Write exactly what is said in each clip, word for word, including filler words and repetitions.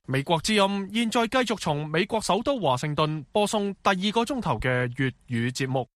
美國之音現在繼續從美國首都華盛頓播送第二個鐘頭嘅粵語節目。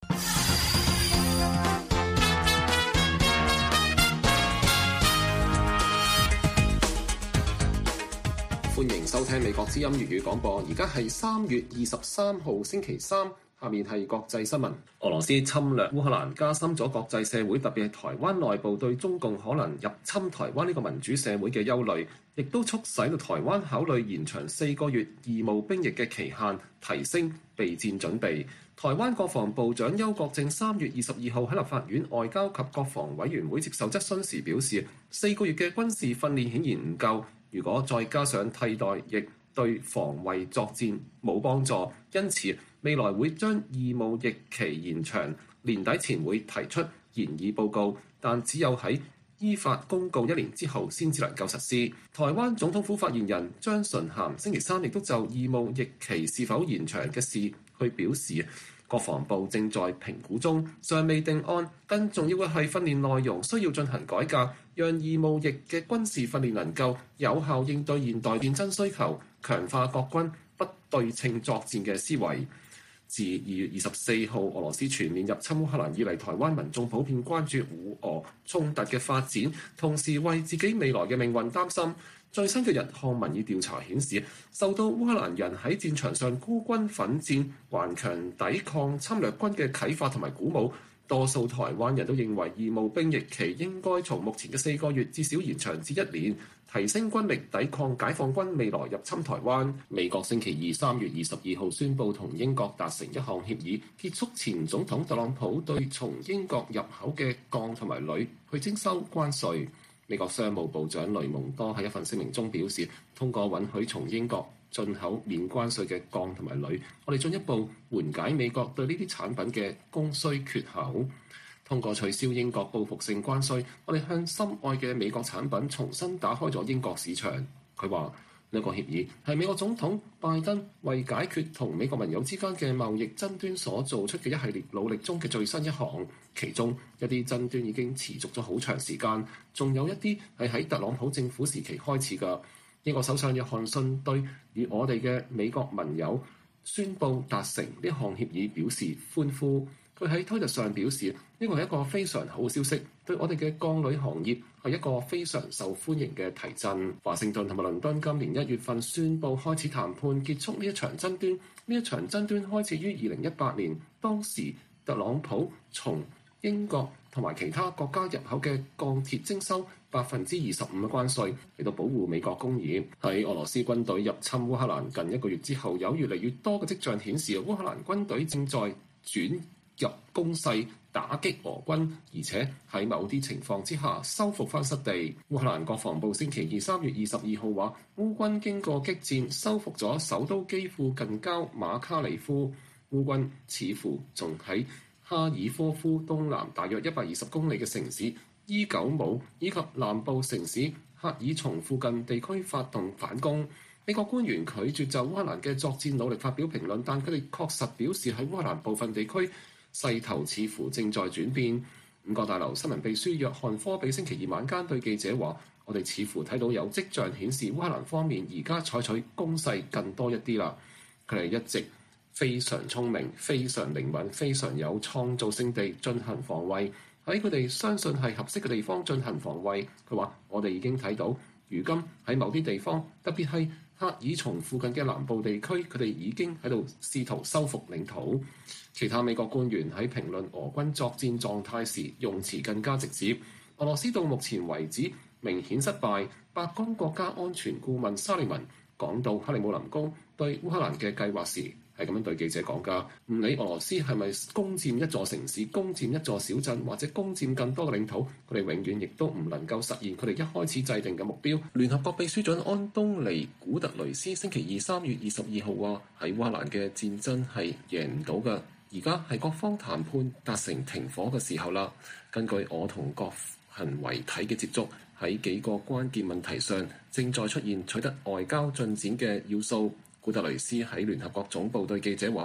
歡迎收聽美國之音粵語廣播，而家係三月二十三號星期三。下面係國際新聞。俄羅斯侵略烏克蘭，加深咗國際社會，特別係台灣內部對中共可能入侵台灣呢個民主社會嘅憂慮，亦都促使到台灣考慮延長四個月義務兵役嘅期限，提升備戰準備。台灣國防部長邱國正三月二十二號喺立法院外交及國防委員會接受質詢時表示，四個月嘅軍事訓練顯然唔夠，如果再加上替代役，對防衛作戰冇幫助，因此未來會將義務役期延長，年底前會提出研議報告，但只有喺依法公告一年之後先至能夠實施。台灣總統府發言人張純涵星期三亦都就義務役期是否延長嘅事去表示，國防部正在評估中，尚未定案。更重要嘅係訓練內容需要進行改革，讓義務役嘅軍事訓練能夠有效應對現代戰爭需求，強化國軍不對稱作戰嘅思維。自二月二十四號俄羅斯全面入侵烏克蘭以嚟，台灣民眾普遍關注烏俄衝突嘅發展，同時為自己未來嘅命運擔心。最新嘅人項民意調查顯示，受到烏克蘭人喺戰場上孤軍奮戰、頑強抵抗侵略軍嘅啟發同埋鼓舞，多數台灣人都認為義務兵役期應該從目前嘅四個月至少延長至一年，提升軍力抵抗解放軍未來入侵台灣。美國星期二三月二十二號宣布同英國達成一項協議，結束前總統特朗普對從英國入口嘅鋼同埋鋁去徵收關稅。美國商務部長雷蒙多喺一份聲明中表示，通過允許從英國進口免關稅嘅鋼同埋鋁，我哋進一步緩解美國對呢啲產品嘅供需缺口。通過取消英國報復性關稅，我哋向心愛嘅美國產品重新打開咗英國市場。佢話呢個協議係美國總統拜登為解決同美國盟友之間嘅貿易爭端所做出嘅一系列努力中嘅最新一項。其中一啲爭端已經持續咗好長時間，仲有一啲係喺特朗普政府時期開始㗎。英國首相約翰遜對與我哋嘅美國盟友宣布達成呢項協議表示歡呼。佢喺推特上表示，呢個係一個非常好消息，對我哋嘅鋼鋁行業係一個非常受歡迎嘅提振。華盛頓同埋倫敦今年一月份宣布開始談判結束呢一場爭端。呢一場爭端開始於二零一八年，當時特朗普從英國同埋其他國家入口嘅鋼鐵徵收百分之二十五嘅關稅，嚟到保護美國工業。喺俄羅斯軍隊入侵烏克蘭近一個月之後，有越嚟越多嘅跡象顯示，烏克蘭軍隊正在轉入攻勢，打擊俄軍，而且喺某啲情況之下收復翻失地。烏克蘭國防部星期二三月二十二號話，烏軍經過激戰收復咗首都基輔近郊馬卡里夫。烏軍似乎仲喺哈爾科夫東南大約一百二十公里嘅城市伊久姆以及南部城市赫爾松附近地區發動反攻。美國官員拒絕就烏克蘭嘅作戰努力發表評論，但佢哋確實表示喺烏克蘭部分地區勢頭似乎正在轉變。五角大樓新聞秘書約翰科比星期二晚間對記者話，我哋似乎睇到有跡象顯示烏克蘭方面而家採取攻勢更多一啲啦。佢哋一直非常聰明、非常靈敏、非常有創造性地進行防衛，喺佢哋相信係合適嘅地方進行防衛。佢話，我哋已經睇到，如今喺某啲地方，特別係赫爾松附近嘅南部地區，佢哋已經喺度試圖收復領土。其他美國官員喺評論俄軍作戰狀態時，用詞更加直接。俄羅斯到目前為止明顯失敗。白宮國家安全顧問沙利文講到克里姆林宮對烏克蘭嘅計劃時，係咁樣對記者講㗎。唔理俄羅斯係咪攻佔一座城市、攻佔一座小鎮或者攻佔更多嘅領土，佢哋永遠亦都唔能夠實現佢哋一開始制定嘅目標。聯合國秘書長安東尼古特雷斯星期二三月二十二號話：喺烏克蘭嘅戰爭係贏唔到㗎，而家係各方談判達成停火嘅時候啦。根據我同各行為體嘅接觸，喺幾個關鍵問題上正在出現取得外交進展嘅要素。古特雷斯喺聯合國總部對記者話：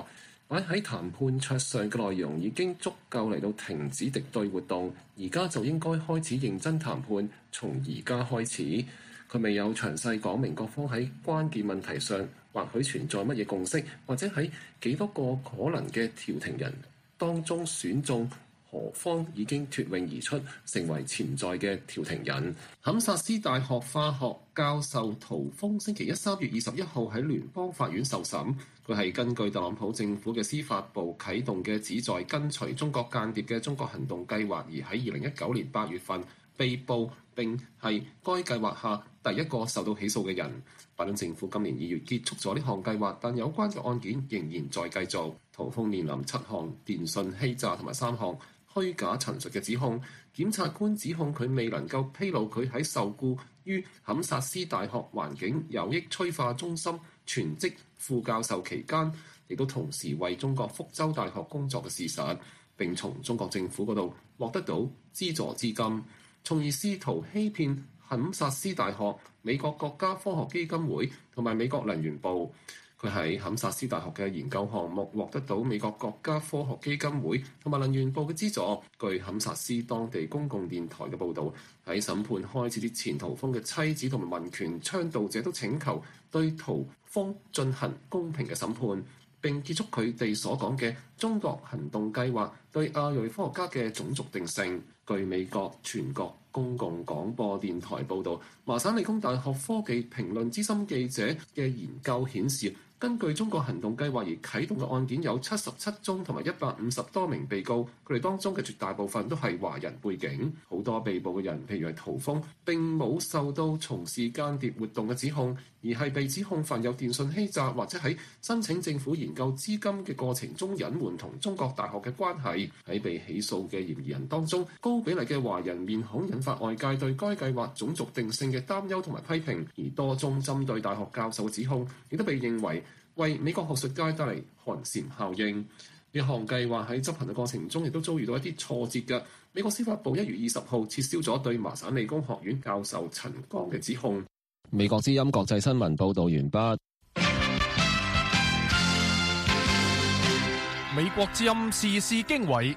擺喺談判桌上嘅內容已經足夠嚟到停止敵對活動，而家就應該開始認真談判，從而家開始。佢未有詳細講明各方喺關鍵問題上或許存在乜嘢共識，或者喺幾多個可能嘅調停人當中選中何方已經脫穎而出，成為潛在嘅調停人。堪薩斯大學化學教授陶峰星期一三月二十一號喺聯邦法院受審，佢係根據特朗普政府嘅司法部啟動嘅旨在跟隨中國間諜嘅中國行動計劃，而喺二零一九年八月份被捕，並係該計劃下第一個受到起訴嘅人。拜登政府今年二月結束咗呢項計劃，但有關嘅案件仍然在繼續。陶峰面臨七項電訊欺詐同埋三項虛假陳述嘅指控。檢察官指控佢未能夠披露佢喺受雇於堪薩斯大學環境有益催化中心全職副教授期間，亦都同時為中國福州大學工作嘅事實，並從中國政府嗰度獲得到資助資金，從而試圖欺騙堪薩斯大學、美國國家科學基金會同埋美國能源部。佢喺堪薩斯大學嘅研究項目獲得到美國國家科學基金會同埋能源部嘅資助。據堪薩斯當地公共電台嘅報導，喺審判開始之前，陶峰嘅妻子同埋民權倡導者都請求對陶峰進行公平嘅審判，並結束佢哋所講嘅中國行動計劃對亞裔科學家嘅種族定性。據美國全國公共廣播電台報導，麻省理工大學科技評論資深記者嘅研究顯示，根據中國行動計劃而啟動嘅案件有七十七宗，同埋一百五十多名被告，佢哋當中嘅絕大部分都係華人背景。好多被捕嘅人，譬如係陶峰，並冇受到從事間諜活動嘅指控，而係被指控犯有電訊欺詐，或者喺申請政府研究資金嘅過程中隱瞞同中國大學嘅關係。喺被起訴嘅嫌疑人當中，高比例嘅華人面孔引發外界對該計劃種族定性嘅擔憂同埋批評，而多宗針對大學教授嘅指控亦都被認為為美國學術界帶嚟寒蟬效應。呢項計劃喺執行嘅過程中亦都遭遇到一啲挫折嘅。美國司法部一月二十號撤銷咗對麻省理工學院教授陳剛嘅指控。 美國之音國際新聞報導完畢。 美國之音時事經緯。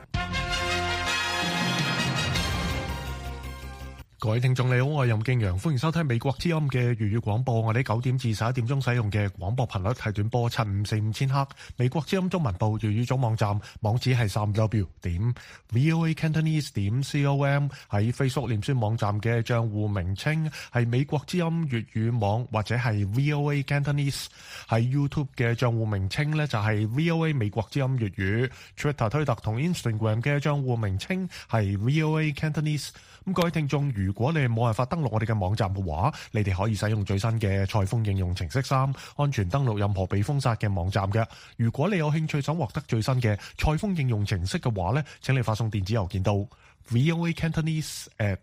各位聽眾你好，我係任敬陽，歡迎收聽美國之音嘅粵語廣播。我哋九點至十一點鐘使用嘅廣播頻率係短波七五四五千赫。美國之音中文部粵語總網站網址係三 w 點 voa cantonese 點 com。喺 Facebook 臉書網站嘅賬戶名稱係美國之音粵語網或者係 voa cantonese。喺 YouTube 嘅賬戶名稱呢就係 voa 美國之音粵語。Twitter 推特同 Instagram 嘅賬戶名稱係 voa cantonese。咁各位聽眾，如果你冇辦法登錄我哋嘅網站嘅話，你哋可以使用最新嘅賽風應用程式三，安全登錄任何被封殺嘅網站嘅。如果你有興趣想獲得最新嘅賽風應用程式嘅話呢，請你發送電子郵件到 voa cantonese at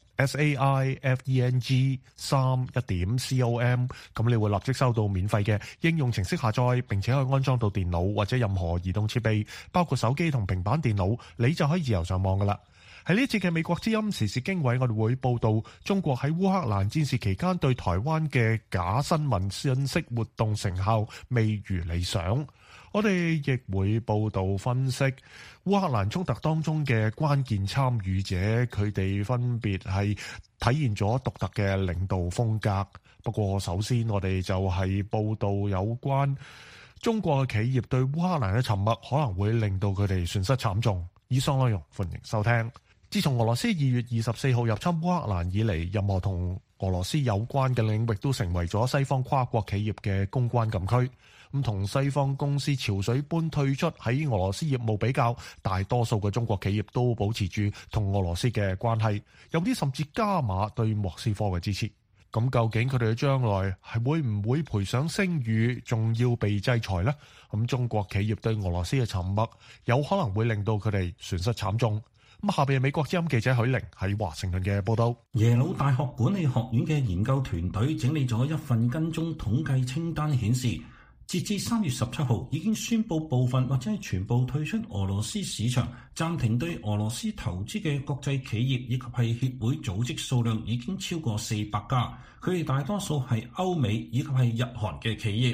saifeng 三一點 com， 咁你會立即收到免費嘅應用程式下載，並且可以安裝到電腦或者任何移動設備，包括手機同平板電腦，你就可以自由上網噶啦。喺呢次嘅美國之音時事經緯，我哋會報道中國喺烏克蘭戰事期間對台灣嘅假新聞信息活動成效未如理想。我哋亦會報道分析烏克蘭衝突當中嘅關鍵參與者，佢哋分別係體現咗獨特嘅領導風格。不過首先我哋就係報道有關中國嘅企業對烏克蘭嘅沉默可能會令到佢哋損失慘重。以上內容歡迎收聽。自從俄羅斯二月二十四號入侵烏克蘭以嚟，任何同俄羅斯有關嘅領域都成為咗西方跨國企業嘅公關禁區。咁同西方公司潮水般退出喺俄羅斯業務比較，大多數嘅中國企業都保持住同俄羅斯嘅關係，有啲甚至加碼對莫斯科嘅支持。咁究竟佢哋嘅將來係會唔會賠上聲譽，仲要被制裁呢？咁中國企業對俄羅斯嘅沉默，有可能會令到佢哋損失慘重。咁下邊係美國之音記者許玲喺華盛頓嘅報道。 耶魯大學管理學院嘅研究團隊整理咗一份跟蹤統計清單，顯示截至三月十七號已經宣布部分或者係全部退出俄羅斯市場，暫停對俄羅斯投資嘅國際企業以及係協會組織數量已經超過四百家，佢哋大多數係歐美以及係日韓嘅企業。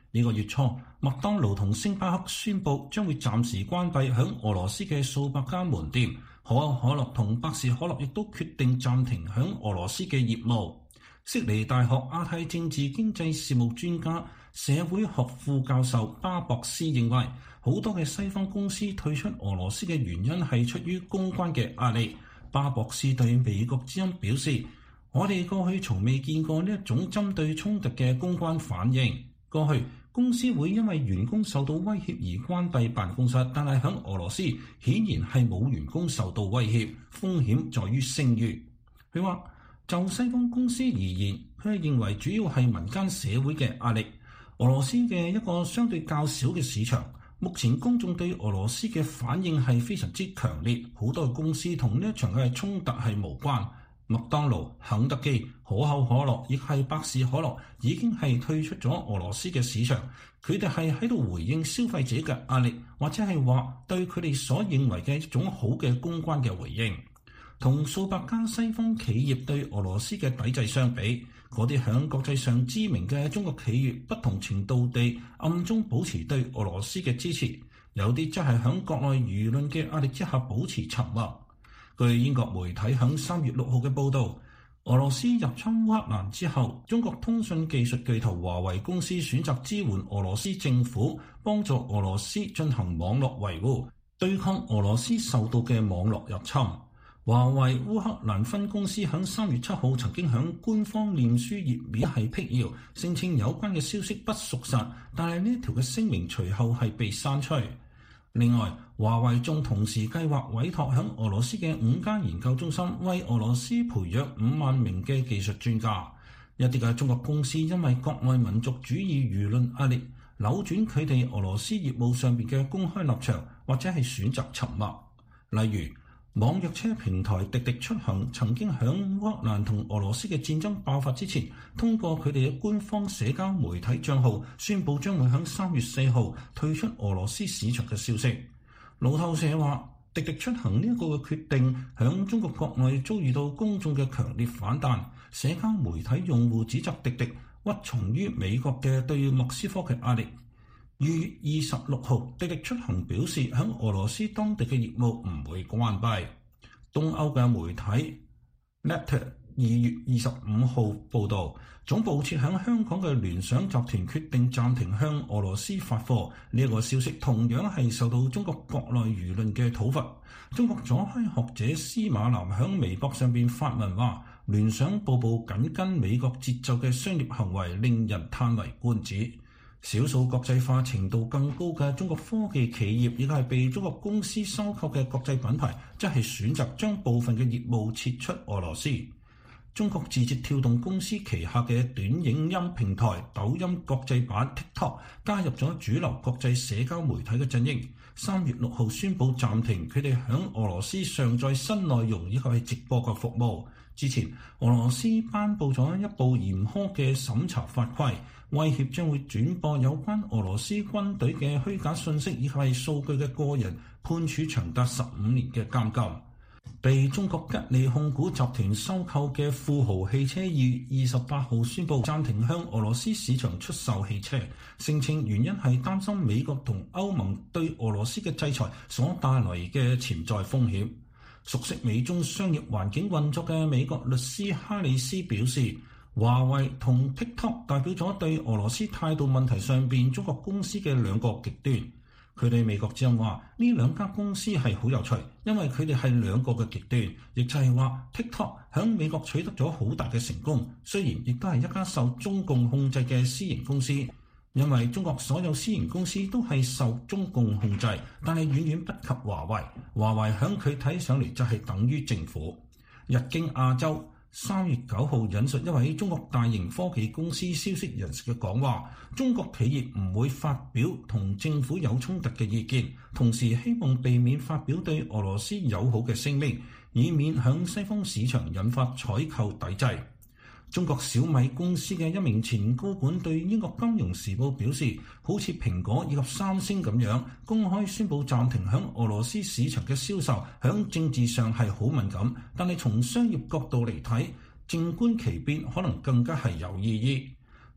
呢個月初，麥當勞同星巴克宣布將會暫時關閉響俄羅斯嘅數百間門店，可口可樂同百事可樂亦都決定暫停響俄羅斯嘅業務。悉尼大學亞太政治經濟事務專家、社會學副教授巴博斯認為，好多嘅西方公司退出俄羅斯嘅原因係出於公關嘅壓力。巴博斯對美國之音表示，我哋過去從未見過呢一種針對衝突嘅公關反應。過去公司會因為員工受到威脅而關閉辦公室，但係喺俄羅斯顯然係冇員工受到威脅，風險在於聲譽。佢話就西方公司而言，佢係認為主要係民間社會嘅壓力。俄羅斯嘅一個相對較小嘅市場，目前公眾對俄羅斯嘅反應係非常之強烈，好多公司同呢一場嘅衝突係無關。麥當勞、肯德基、可口可樂亦係百事可樂已經係退出咗俄羅斯嘅市場，佢哋係喺度回應消費者嘅壓力，或者係話對佢哋所認為嘅一種好嘅公關嘅回應。同數百家西方企業對俄羅斯嘅抵制相比，嗰啲響國際上知名嘅中國企業不同程度地暗中保持對俄羅斯嘅支持，有啲則係響國內輿論嘅壓力之下保持沉默。據英國媒體響三月六號嘅報導，俄羅斯入侵烏克蘭之後，中國通訊技術巨頭華為公司選擇支援俄羅斯政府，幫助俄羅斯進行網絡維護，對抗俄羅斯受到嘅網絡入侵。華為烏克蘭分公司喺三月七號曾經喺官方臉書頁面係闢謠，聲稱有關嘅消息不屬實，但係呢一條嘅聲明隨後係被刪除。另外，華為仲同時計劃委託喺俄羅斯嘅五間研究中心為俄羅斯培養五萬名嘅技術專家。一啲嘅中國公司因為國內民族主義輿論壓力，扭轉佢哋俄羅斯業務上邊嘅公開立場，或者係選擇沉默。例如，網約車平台滴滴出行曾經響烏克蘭同俄羅斯嘅戰爭爆發之前，通過佢哋嘅官方社交媒體帳號宣佈將會響三月四號退出俄羅斯市場嘅消息。路透社話，滴滴出行呢一個嘅決定響中國國內遭遇到公眾嘅強烈反彈，社交媒體用戶指責滴滴屈從於美國嘅對莫斯科嘅壓力。二月二十六號，滴滴出行表示喺俄羅斯當地嘅業務唔會關閉。東歐嘅媒體 Letter 二月二十五號報導，總部設喺香港嘅聯想集團決定暫停向俄羅斯發貨。呢一個消息同樣係受到中國國內輿論嘅討伐。中國左派學者司馬南喺微博上邊發文話，聯想步步緊跟美國節奏嘅商業行為令人嘆為觀止。少數國際化程度更高嘅中國科技企業，亦係被中國公司收購嘅國際品牌，即係選擇將部分嘅業務撤出俄羅斯。中國字節跳動公司旗下嘅短影音平台抖音國際版 TikTok 加入咗主流國際社交媒體嘅陣營，三月六號宣布暫停佢哋響俄羅斯上載新內容以及係直播嘅服務。之前，俄羅斯頒布咗一部嚴苛嘅審查法規，威脅將會轉播有關俄羅斯軍隊嘅虛假信息以及係數據嘅個人，判處長達十五年嘅監禁。被中國吉利控股集團收購嘅富豪汽車二月二十八號宣布暫停向俄羅斯市場出售汽車，聲稱原因係擔心美國同歐盟對俄羅斯嘅制裁所帶來嘅潛在風險。熟悉美中商業環境運作嘅美國律師哈里斯表示，華為同 TikTok 代表咗對俄羅斯態度問題上邊中國公司嘅兩個極端。佢對美國之音話，呢兩家公司係好有趣，因為佢哋係兩個嘅極端，亦就係話 TikTok 響美國取得咗好大嘅成功，雖然亦都係一家受中共控制嘅私營公司。因為中國所有私營公司都係受中共控制，但係遠遠不及華為。華為響佢睇上嚟就係等於政府。日經亞洲三月九號引述一位中國大型科技公司消息人士嘅講話，中國企業唔會發表同政府有衝突嘅意見，同時希望避免發表對俄羅斯友好嘅聲明，以免響西方市場引發採購抵制。中國小米公司嘅一名前高管對英國金融時報表示，好似蘋果以及三星咁樣公開宣布暫停響俄羅斯市場嘅銷售，響政治上係好敏感，但係從商業角度嚟睇，靜觀其變可能更加係有意義。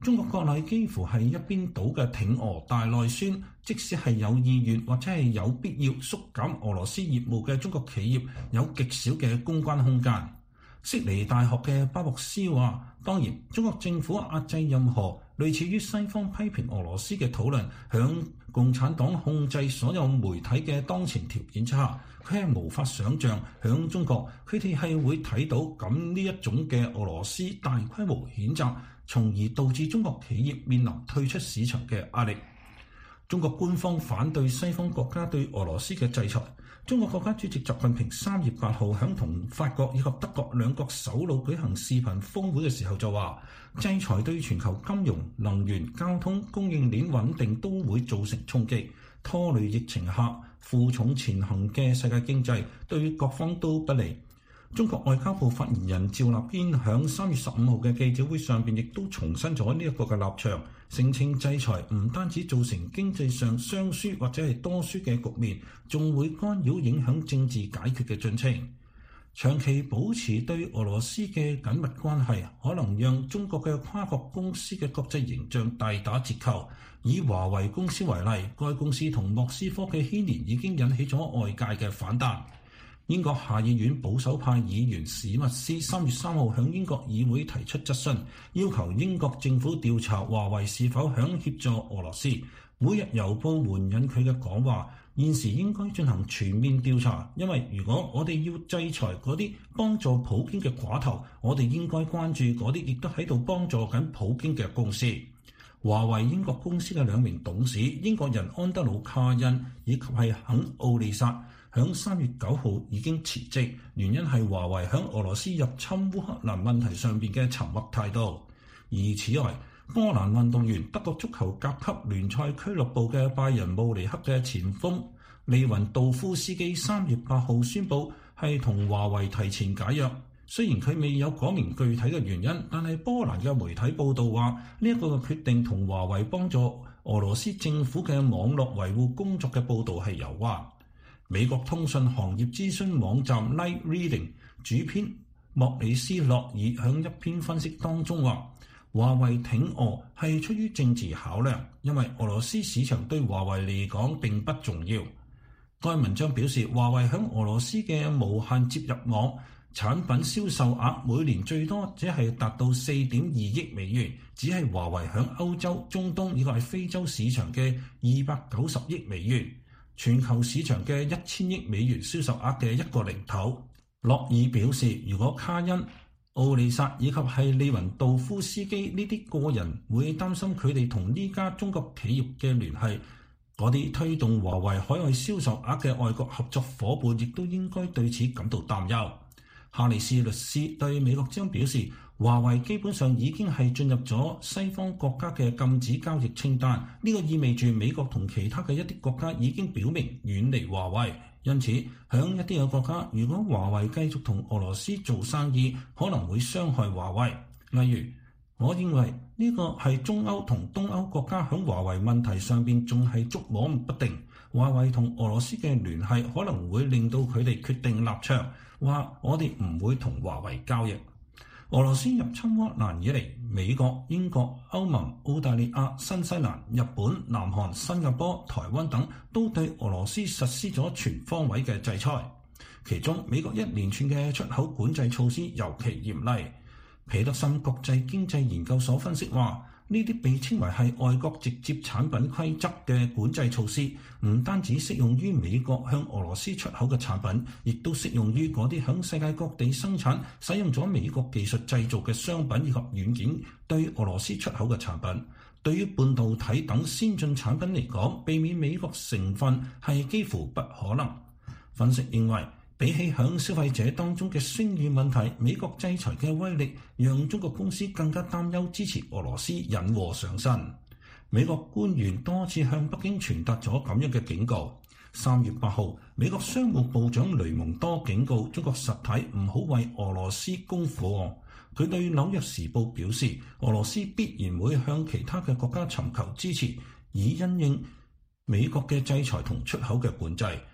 中國國內幾乎係一邊倒嘅挺俄大內宣，即使係有意願或者係有必要縮減俄羅斯業務嘅中國企業，有極少嘅公關空間。悉尼大學嘅巴博斯話：當然，中國政府壓制任何類似於西方批評俄羅斯嘅討論，響共產黨控制所有媒體嘅當前條件之下，佢係無法想像響中國佢哋係會睇到咁呢一種嘅俄羅斯大規模譴責，從而導致中國企業面臨退出市場嘅壓力。中國官方反對西方國家對俄羅斯嘅制裁。中國國家主席習近平三月八號響同法國以及德國兩國首腦舉行視頻峰會嘅時候就話，制裁對全球金融、能源、交通、供應鏈穩定都會造成衝擊，拖累疫情下負重前行嘅世界經濟，對各方都不利。中國外交部發言人趙立堅響三月十五號嘅記者會上邊亦都重申咗呢一個嘅立場，聲稱制裁唔單止造成經濟上雙輸或者係多輸嘅局面，仲會干擾影響政治解決嘅進程。長期保持對俄羅斯嘅緊密關係，可能讓中國嘅跨國公司嘅國際形象大打折扣。以華為公司為例，該公司同莫斯科嘅牽連已經引起咗外界嘅反彈。英國下議院保守派議員史密斯三月三號向英國議會提出質詢，要求英國政府調查華為是否想協助俄羅斯。每日郵報援引佢嘅講話，現時應該進行全面調查，因為如果我哋要制裁嗰啲幫助普京嘅寡頭，我哋應該關注嗰啲亦都喺度幫助緊普京嘅公司。華為英國公司嘅兩名董事，英國人安德魯卡恩以及係肯奧利薩，響三月九號已經辭職，原因係華為響俄羅斯入侵烏克蘭問題上邊嘅沉默態度。而此外，波蘭運動員德國足球甲級聯賽俱樂部嘅拜仁慕尼黑嘅前鋒利雲道夫斯基三月八號宣布係同華為提前解約。雖然佢未有講明具體嘅原因，但係波蘭嘅媒體報道話呢一個嘅決定同華為幫助俄羅斯政府嘅網絡維護工作嘅報道係有關。美國通訊行業諮詢網站 Light Reading 主編莫里斯洛爾喺一篇分析當中話，華為挺俄係出於政治考量，因為俄羅斯市場對華為嚟講並不重要。該文章表示，華為喺俄羅斯嘅無限接入網產品銷售額每年最多只係達到四點二億美元，只係華為喺歐洲、中東以及係非洲市場嘅二百九十億美元。全球市場嘅一千億美元銷售額嘅一個零頭。洛爾表示，如果卡恩、奧利薩以及係利雲道夫斯基呢啲個人會擔心佢哋同呢家中國企業嘅聯繫，嗰啲推動華為海外銷售額嘅外國合作夥伴亦都應該對此感到擔憂。哈里斯律師對美國之音表示，華為基本上已經係進入咗西方國家嘅禁止交易清單，呢個意味住美國同其他嘅一啲國家已經表明遠離華為。因此，響一啲嘅國家，如果華為繼續同俄羅斯做生意，可能會傷害華為。例如，我認為呢個係中歐同東歐國家響華為問題上邊仲係捉摸不定。華為同俄羅斯嘅聯繫可能會令到佢哋決定立場，話我哋唔會同華為交易。俄羅斯入侵烏克蘭以嚟，美國、英國、歐盟、澳大利亞、新西蘭、日本、南韓、新加坡、台灣等都對俄羅斯實施咗全方位嘅制裁。其中，美國一連串嘅出口管制措施尤其嚴厲。皮特森國際經濟研究所分析話，呢啲被稱為係外國直接產品規則嘅管制措施，唔單止適用於美國向俄羅斯出口嘅產品，亦都適用於嗰啲響世界各地生產、使用咗美國技術製造嘅商品以及軟件對俄羅斯出口嘅產品。對於半導體等先進產品嚟講，避免美國成分係幾乎不可能。分析認為，比起響消費者當中嘅聲譽問題，美國制裁嘅威力讓中國公司更加擔憂支持俄羅斯引禍上身。美國官員多次向北京傳達咗咁樣嘅警告。三月八號，美國商務部長雷蒙多警告中國實體唔好為俄羅斯供貨。佢對紐約時報表示，俄羅斯必然會向其他嘅國家尋求支持，以因應美國嘅制裁同出口嘅管制。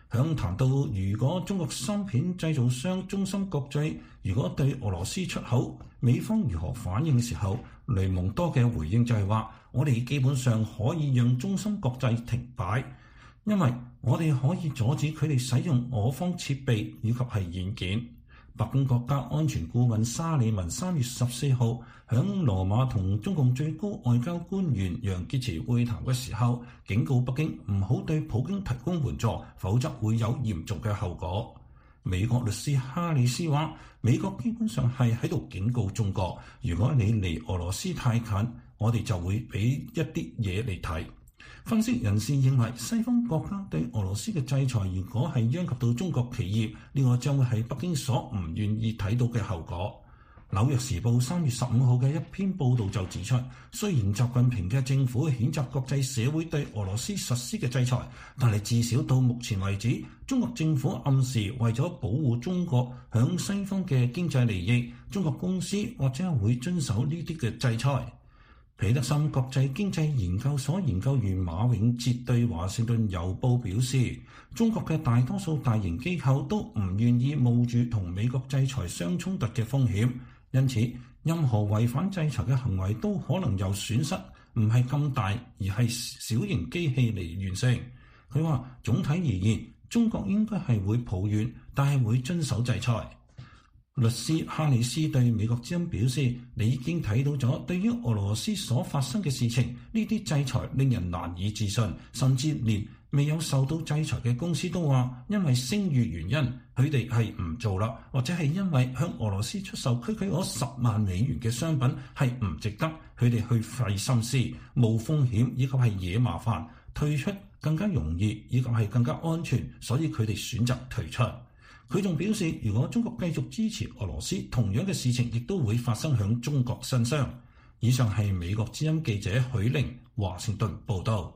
響談到如果中國芯片製造商中芯國際如果對俄羅斯出口，美方如何反應嘅時候，雷蒙多嘅回應就係話：我哋基本上可以讓中芯國際停擺，因為我哋可以阻止佢哋使用我方設備以及係軟件。白宮國家安全顧問沙利文三月十四號響羅馬同中共最高外交官員楊潔篪會談嘅時候，警告北京唔好對普京提供援助，否則會有嚴重嘅後果。美國律師哈里斯話：美國基本上係喺度警告中國，如果你離俄羅斯太近，我哋就會俾一啲嘢你睇。分析人士認為，西方國家對俄羅斯嘅制裁，如果係殃及到中國企業，呢個將會係北京所唔願意睇到嘅後果。紐約時報三月十五號嘅一篇報導就指出，雖然習近平嘅政府譴責國際社會對俄羅斯實施嘅制裁，但係至少到目前為止，中國政府暗示為咗保護中國響西方嘅經濟利益，中國公司或者會遵守呢啲嘅制裁。彼得森國際經濟研究所研究員馬永哲對華盛頓郵報表示，中國嘅大多數大型機構都唔願意冒住同美國制裁相衝突嘅風險，因此任何違反制裁嘅行為都可能有損失，唔係咁大，而係小型機器嚟完成。佢話總體而言，中國應該係會抱怨，但係會遵守制裁。律師哈里斯對美國之音表示：你已經睇到咗，對於俄羅斯所發生嘅事情，呢啲制裁令人難以置信，甚至連未有受到制裁嘅公司都話，因為聲譽原因，佢哋係唔做啦，或者係因為向俄羅斯出售區區嗰十萬美元嘅商品係唔值得佢哋去費心思、冒風險以及係惹麻煩，退出更加容易以及係更加安全，所以佢哋選擇退出。佢仲表示，如果中國繼續支持俄羅斯，同樣嘅事情亦都會發生喺中國身上。以上係美國之音記者許玲華盛頓報道。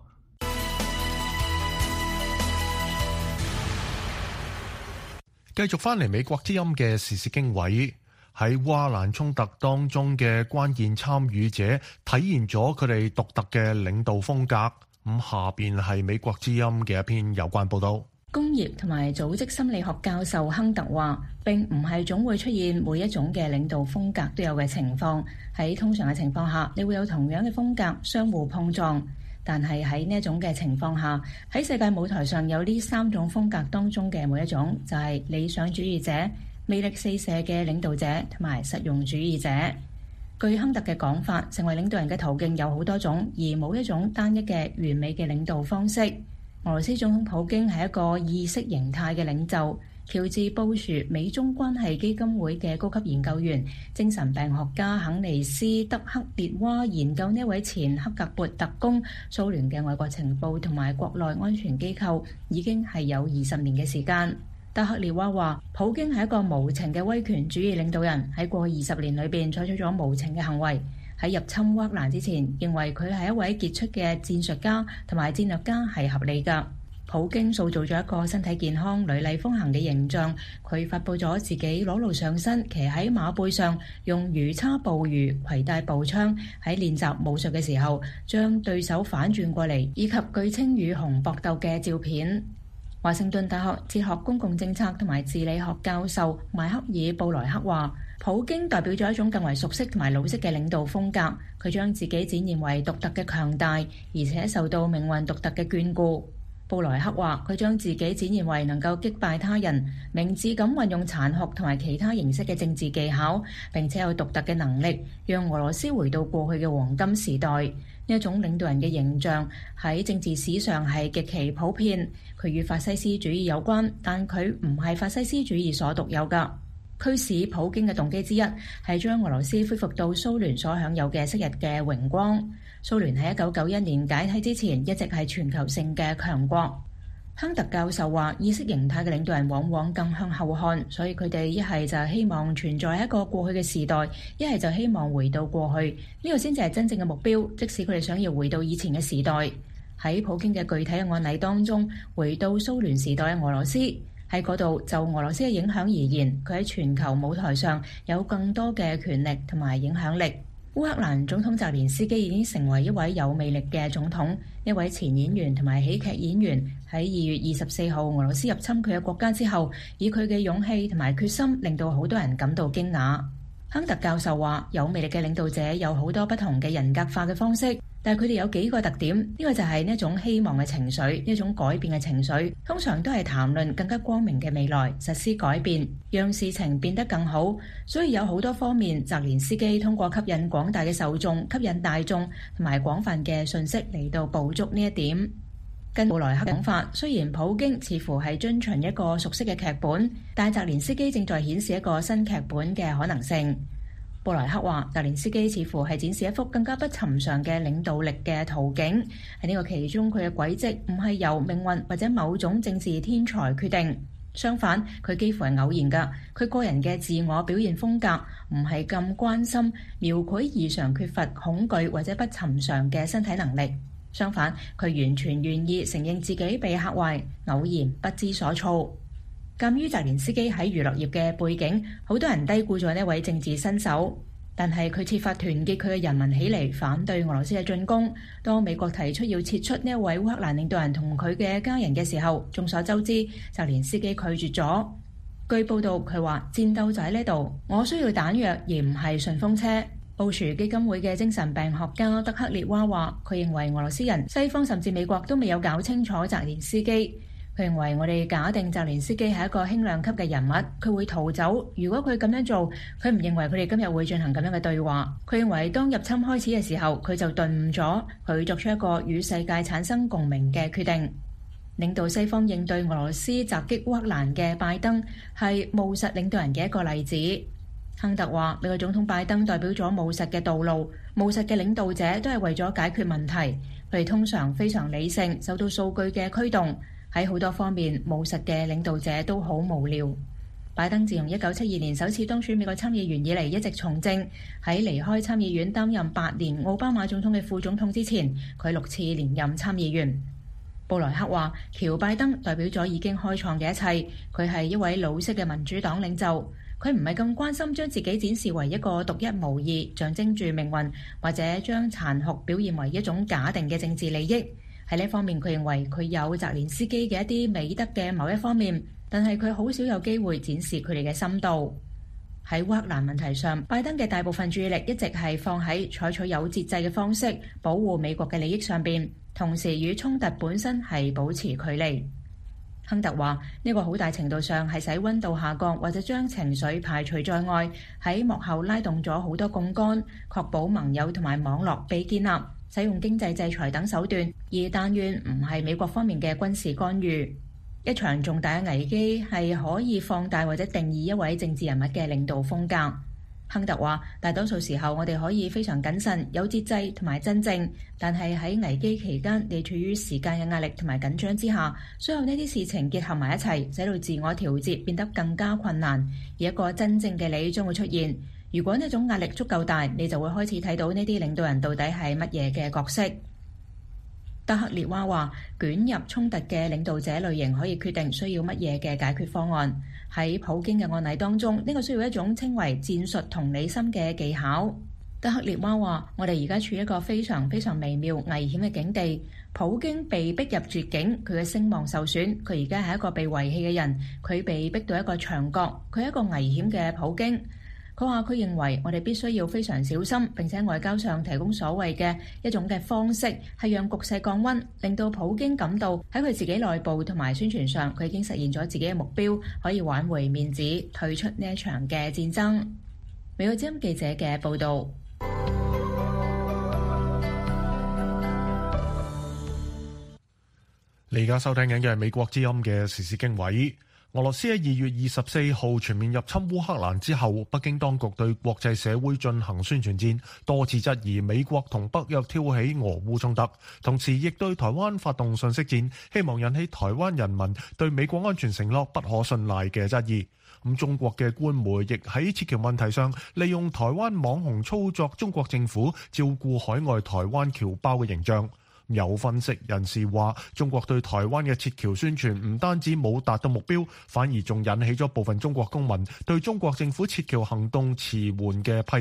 繼續翻嚟美國之音嘅時事經緯，喺烏克蘭衝突當中嘅關鍵參與者體現咗佢哋獨特嘅領導風格。咁下邊係美國之音嘅一篇有關報道。 工業同埋組織心理學教授亨特話，並唔係總會出現每一種嘅領導風格都有嘅情況。喺通常嘅情況下，你會有同樣嘅風格相互碰撞。但係喺呢一種嘅情況下，喺世界舞台上有呢三種風格當中嘅每一種，就係理想主義者、魅力四射嘅領導者同埋實用主義者。據亨特嘅講法，成為領導人嘅途徑有好多種，而冇一種單一嘅完美嘅領導方式。俄羅斯總統普京係一個意識形態嘅領袖。喬治布殊美中關係基金會嘅高級研究員、精神病學家肯尼斯德克列娃研究呢位前克格勃特工，蘇聯嘅外國情報同埋國內安全機構已經係有二十年嘅時間。德克列娃話，普京係一個無情嘅威權主義領導人，喺過去二十年裏邊採取咗無情嘅行為。喺入侵烏克蘭之前，認為佢係一位傑出嘅戰術家同埋戰略家係合理㗎。普京塑造咗一個身體健康、雷厲風行嘅形象。佢發佈咗自己裸露上身，騎喺馬背上，用魚叉捕魚，攜帶步槍，喺練習武術嘅時候將對手反轉過嚟，以及據稱與熊搏鬥嘅照片。華盛頓大學哲學公共政策同埋治理學教授邁克爾布萊克話，普京代表咗一種更為熟悉同埋老式嘅領導風格。佢將自己展現為獨特嘅強大，而且受到命運獨特嘅眷顧。布萊克話，佢將自己展現為能夠擊敗他人，明智咁運用殘酷同埋其他形式嘅政治技巧，並且有獨特嘅能力，讓俄羅斯回到過去嘅黃金時代。呢一種領導人嘅形象喺政治史上係極其普遍。佢與法西斯主義有關，但佢唔係法西斯主義所獨有㗎。驅使普京嘅動機之一係將俄羅斯恢復到蘇聯所享有嘅昔日嘅榮光。蘇聯喺一九九一年解體之前一直係全球性嘅強國。亨特教授話，意識形態嘅領導人往往更向後看，所以佢哋一係就希望存在喺一個過去嘅時代，一係就希望回到過去，呢個先至係真正嘅目標。即使佢哋想要回到以前嘅時代，喺普京嘅具體嘅案例當中，回到蘇聯時代嘅俄羅斯，喺嗰度就俄羅斯嘅影響而言，佢喺全球舞台上有更多嘅權力同埋影響力。 烏克蘭總統澤連斯基已經成為一位有魅力嘅總統。一位前演員同埋喜劇演員喺二月二十四號俄羅斯入侵佢嘅國家之後，以佢嘅勇氣同埋決心，令到好多人感到驚訝。亨特教授話：有魅力嘅領導者有好多不同嘅人格化嘅方式，但係佢哋有幾個特點。呢個就係呢一種希望嘅情緒，呢種改變嘅情緒，通常都係談論更加光明嘅未來，實施改變，讓事情變得更好。所以有好多方面，澤連斯基通過吸引廣大嘅受眾、吸引大眾同埋廣泛嘅信息嚟到捕捉呢一點。跟布萊克講法，雖然普京似乎係遵循一個熟悉嘅劇本，但係澤連斯基正在顯示一個新劇本嘅可能性。布萊克話，澤連斯基似乎係展示一幅更加不尋常嘅領導力嘅途徑。喺呢個其中，佢嘅軌跡唔係由命運或者某種政治天才決定，相反，佢幾乎係偶然㗎。佢個人嘅自我表現風格唔係咁關心描繪異常缺乏恐懼或者不尋常嘅身體能力。相反，佢完全願意承認自己被嚇壞，偶然不知所措。鑑於澤連斯基喺娛樂業嘅背景，好多人低估咗呢位政治新手。但係佢設法團結佢嘅人民起嚟反對俄羅斯嘅進攻。當美國提出要撤出呢一位烏克蘭領導人同佢嘅家人嘅時候，眾所周知，澤連斯基拒絕咗。據報道，佢話戰鬥就喺呢度，我需要彈藥而唔係順風車。布殊基金會嘅精神病學家德克列娃話，佢認為俄羅斯人、西方甚至美國都未有搞清楚澤連斯基。佢認為我哋假定澤連斯基係一個輕量級嘅人物，佢會逃走。如果佢咁樣做，佢唔認為佢哋今日會進行咁樣嘅對話。佢認為當入侵開始嘅時候，佢就頓悟咗，佢作出一個與世界產生共鳴嘅決定。領導西方應對俄羅斯襲擊烏克蘭嘅拜登係務實領導人嘅一個例子。亨特話：美國總統拜登代表咗務實嘅道路，務實嘅領導者都係為咗解決問題。佢哋通常非常理性，受到數據嘅驅動。喺好多方面，務實嘅領導者都好無聊。拜登自從一九七二年首次當選美國參議員以嚟，一直從政。喺離開參議院擔任八年奧巴馬總統嘅副總統之前，佢六次連任參議員。布萊克話：喬拜登代表咗已經開創嘅一切。佢係一位老式嘅民主黨領袖。佢唔係咁關心將自己展示為一個獨一無二、象徵住命運，或者將殘酷表現為一種假定嘅政治利益。喺呢方面，佢認為佢有澤連斯基嘅一啲美德嘅某一方面，但係佢好少有機會展示佢哋嘅深度。喺烏克蘭問題上，拜登嘅大部分注意力一直係放喺採取有節制嘅方式保護美國嘅利益上邊，同時與衝突本身係保持距離。亨特話：呢個好大程度上係使溫度下降，或者將情緒排除在外，喺幕後拉動咗好多槓桿，確保盟友同埋網絡被建立，使用經濟制裁等手段，而但願唔係美國方面嘅軍事干預。一場重大嘅危機係可以放大或者定義一位政治人物嘅領導風格。亨特話：大多數時候我哋可以非常謹慎、有節制同埋真正，但係喺危機期間，你處於時間嘅壓力同埋緊張之下，所有呢啲事情結合埋一齊，使到自我調節變得更加困難，而一個真正嘅你將會出現。如果呢種壓力足夠大，你就會開始睇到呢啲領導人到底係乜嘢嘅角色。德克列娃話：捲入衝突嘅領導者類型可以決定需要乜嘢嘅解決方案。喺普京嘅案例當中，呢個需要一種稱為戰術同理心嘅技巧。德克列娃話：我哋而家處於一個非常非常微妙、危險嘅境地。普京被逼入絕境，佢嘅聲望受損，佢而家係一個被遺棄嘅人，佢被逼到一個牆角，佢係一個危險嘅普京。佢話：佢認為我哋必須要非常小心，並且外交上提供所謂嘅一種嘅方式，係讓局勢降溫，令到普京感到喺佢自己內部同埋宣傳上，佢已經實現咗自己嘅目標，可以挽回面子，退出呢一場嘅戰爭。美國之音記者嘅報導。 你而家收聽緊嘅係美國之音嘅時事經緯。俄羅斯喺二月二十四號全面入侵烏克蘭之後，北京當局對國際社會進行宣傳戰，多次質疑美國同北約挑起俄烏衝突，同時亦對台灣發動信息戰，希望引起台灣人民對美國安全承諾不可信賴嘅質疑。咁中國嘅官媒亦喺撤僑問題上，利用台灣網紅操作中國政府照顧海外台灣僑胞嘅形象。有分析人士話，中國對台灣嘅撤僑宣傳唔單止冇達到目標，反而仲引起咗部分中國公民對中國政府撤僑行動遲緩嘅批評。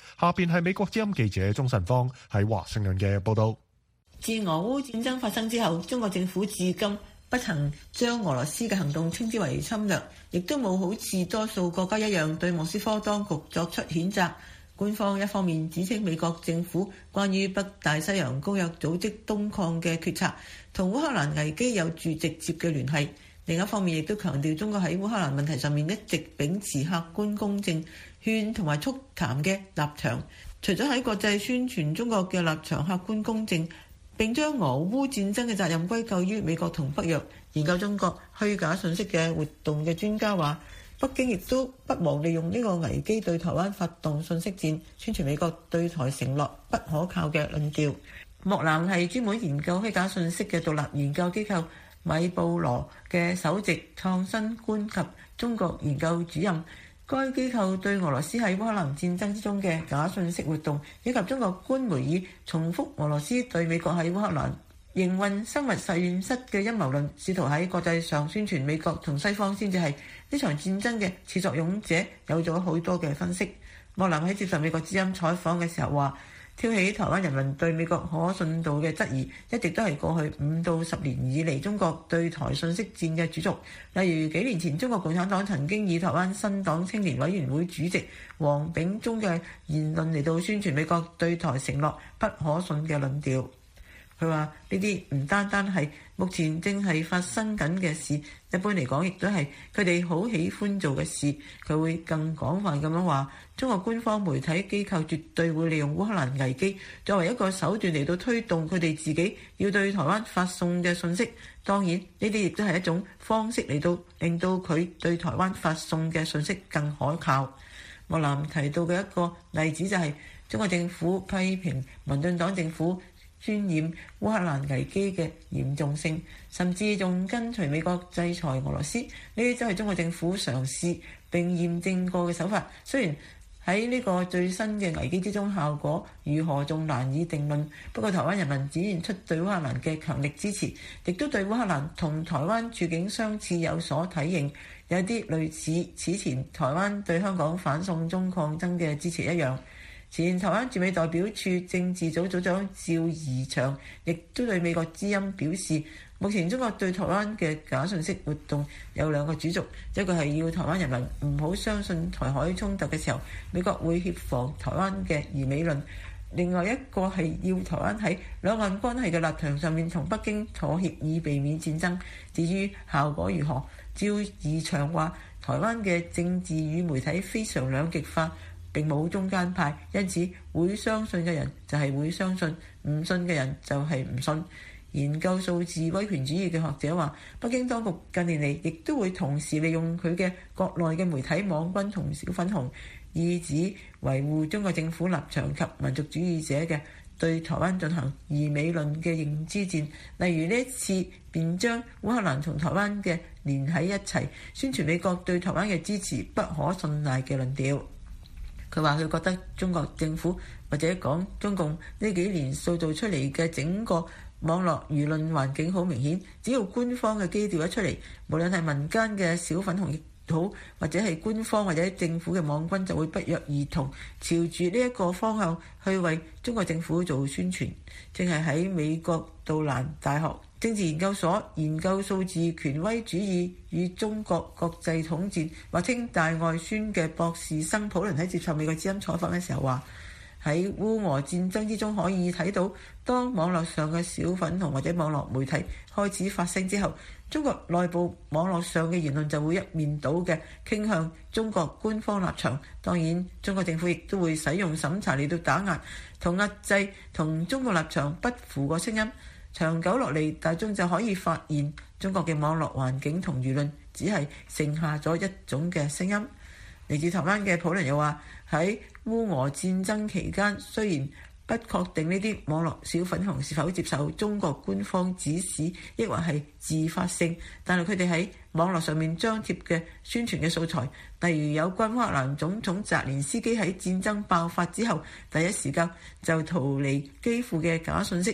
下邊係美國之音記者鍾晨芳喺華盛頓嘅報導。 自俄烏戰爭發生之後，中國政府至今不曾將俄羅斯嘅行動稱之為侵略，亦都冇好似多數國家一樣對莫斯科當局作出譴責。官方一方面指稱美國政府關於北大西洋公約組織東擴嘅決策同烏克蘭危機有住直接嘅聯繫，另一方面亦都強調中國喺烏克蘭問題上面一直秉持客觀公正、勸同埋促談嘅立場。除咗喺國際宣傳中國嘅立場客觀公正，並將俄烏戰爭嘅責任歸咎於美國同北約。研究中國虛假信息嘅活動嘅專家話，北京亦都不忘利用呢個危機對台灣發動信息戰，宣傳美國對台承諾不可靠嘅論調。莫南係專門研究虛假信息嘅獨立研究機構米布羅嘅首席創新官及中國研究主任。該機構對俄羅斯喺烏克蘭戰爭之中嘅假信息活動，以及中國官媒以重複俄羅斯對美國喺烏克蘭營運生物實驗室嘅陰謀論，試圖喺國際上宣傳美國同西方先至係呢場戰爭嘅始作俑者，有咗好多嘅分析。莫南喺接受美國之音採訪嘅時候話，挑起台灣人民對美國可信度嘅質疑，一直都係過去五到十年以嚟中國對台信息戰嘅主軸。例如幾年前，中國共產黨曾經以台灣新黨青年委員會主席王炳忠嘅言論嚟到宣傳美國對台承諾不可信嘅論調。佢話呢啲唔單單係目前正係發生緊嘅事，一般嚟講亦都係佢哋好喜歡做嘅事。佢會更廣泛咁樣話，中國官方媒體機構絕對會利用烏克蘭危機作為一個手段嚟到推動佢哋自己要對台灣發送嘅信息。當然呢啲亦都係一種方式嚟到令到佢對台灣發送嘅信息更可靠。莫南提到嘅一個例子就係、是、中國政府批評民進黨政府渲染烏克蘭危機嘅嚴重性，甚至仲跟隨美國制裁俄羅斯，呢啲都係中國政府嘗試並驗證過嘅手法。雖然喺呢個最新嘅危機之中，效果如何仲難以定論，不過台灣人民展現出對烏克蘭嘅強力支持，亦都對烏克蘭同台灣處境相似有所體認，有啲類似此前台灣對香港反送中抗爭嘅支持一樣。前台灣駐美代表處政治組組長趙怡翔亦都對美國之音表示，目前中國對台灣嘅假信息活動有兩個主軸，一個係要台灣人民唔好相信台海衝突嘅時候美國會協防台灣嘅疑美論，另外一個係要台灣喺兩岸關係嘅立場上面同北京妥協以避免戰爭。至於效果如何，趙怡翔話台灣嘅政治與媒體非常兩極化，並冇中間派，因此會相信嘅人就係會相信，唔信嘅人就係唔信。研究數字威權主義嘅學者話，北京當局近年嚟亦都會同時利用佢嘅國內嘅媒體網軍同小粉紅，意指維護中國政府立場及民族主義者嘅對台灣進行疑美論嘅認知戰。例如呢一次便將烏克蘭同台灣嘅連喺一齊，宣傳美國對台灣嘅支持不可信賴嘅論調。佢話佢覺得中國政府或者講中共呢幾年塑造出嚟嘅整個網絡輿論環境好明顯，只要官方嘅基調一出嚟，無論係民間嘅小粉紅亦好，或者係官方或者政府嘅網軍就會不約而同朝住呢一個方向去為中國政府做宣傳。正係喺美國杜蘭大學政治研究所研究數字權威主義與中國國際統戰或稱大外宣嘅博士生普倫喺接受美國之音採訪嘅時候話，喺烏俄戰爭之中可以睇到，當網絡上嘅小粉紅或者網絡媒體開始發聲之後，中國內部網絡上嘅言論就會一面倒嘅傾向中國官方立場。當然中國政府亦都會使用審查嚟到打壓同壓制同中國立場不符嘅聲音。長久落嚟，大眾就可以發現中國嘅網絡環境同輿論只係剩下咗一種嘅聲音。嚟自台灣嘅普倫又話，喺烏俄戰爭期間，雖然不確定呢啲網絡小粉紅是否接受中國官方指使，抑或係自發性，但係佢哋喺網絡上面張貼嘅宣傳嘅素材，例如有關烏克蘭總統澤連斯基喺戰爭爆發之後第一時間就逃離基輔嘅假信息，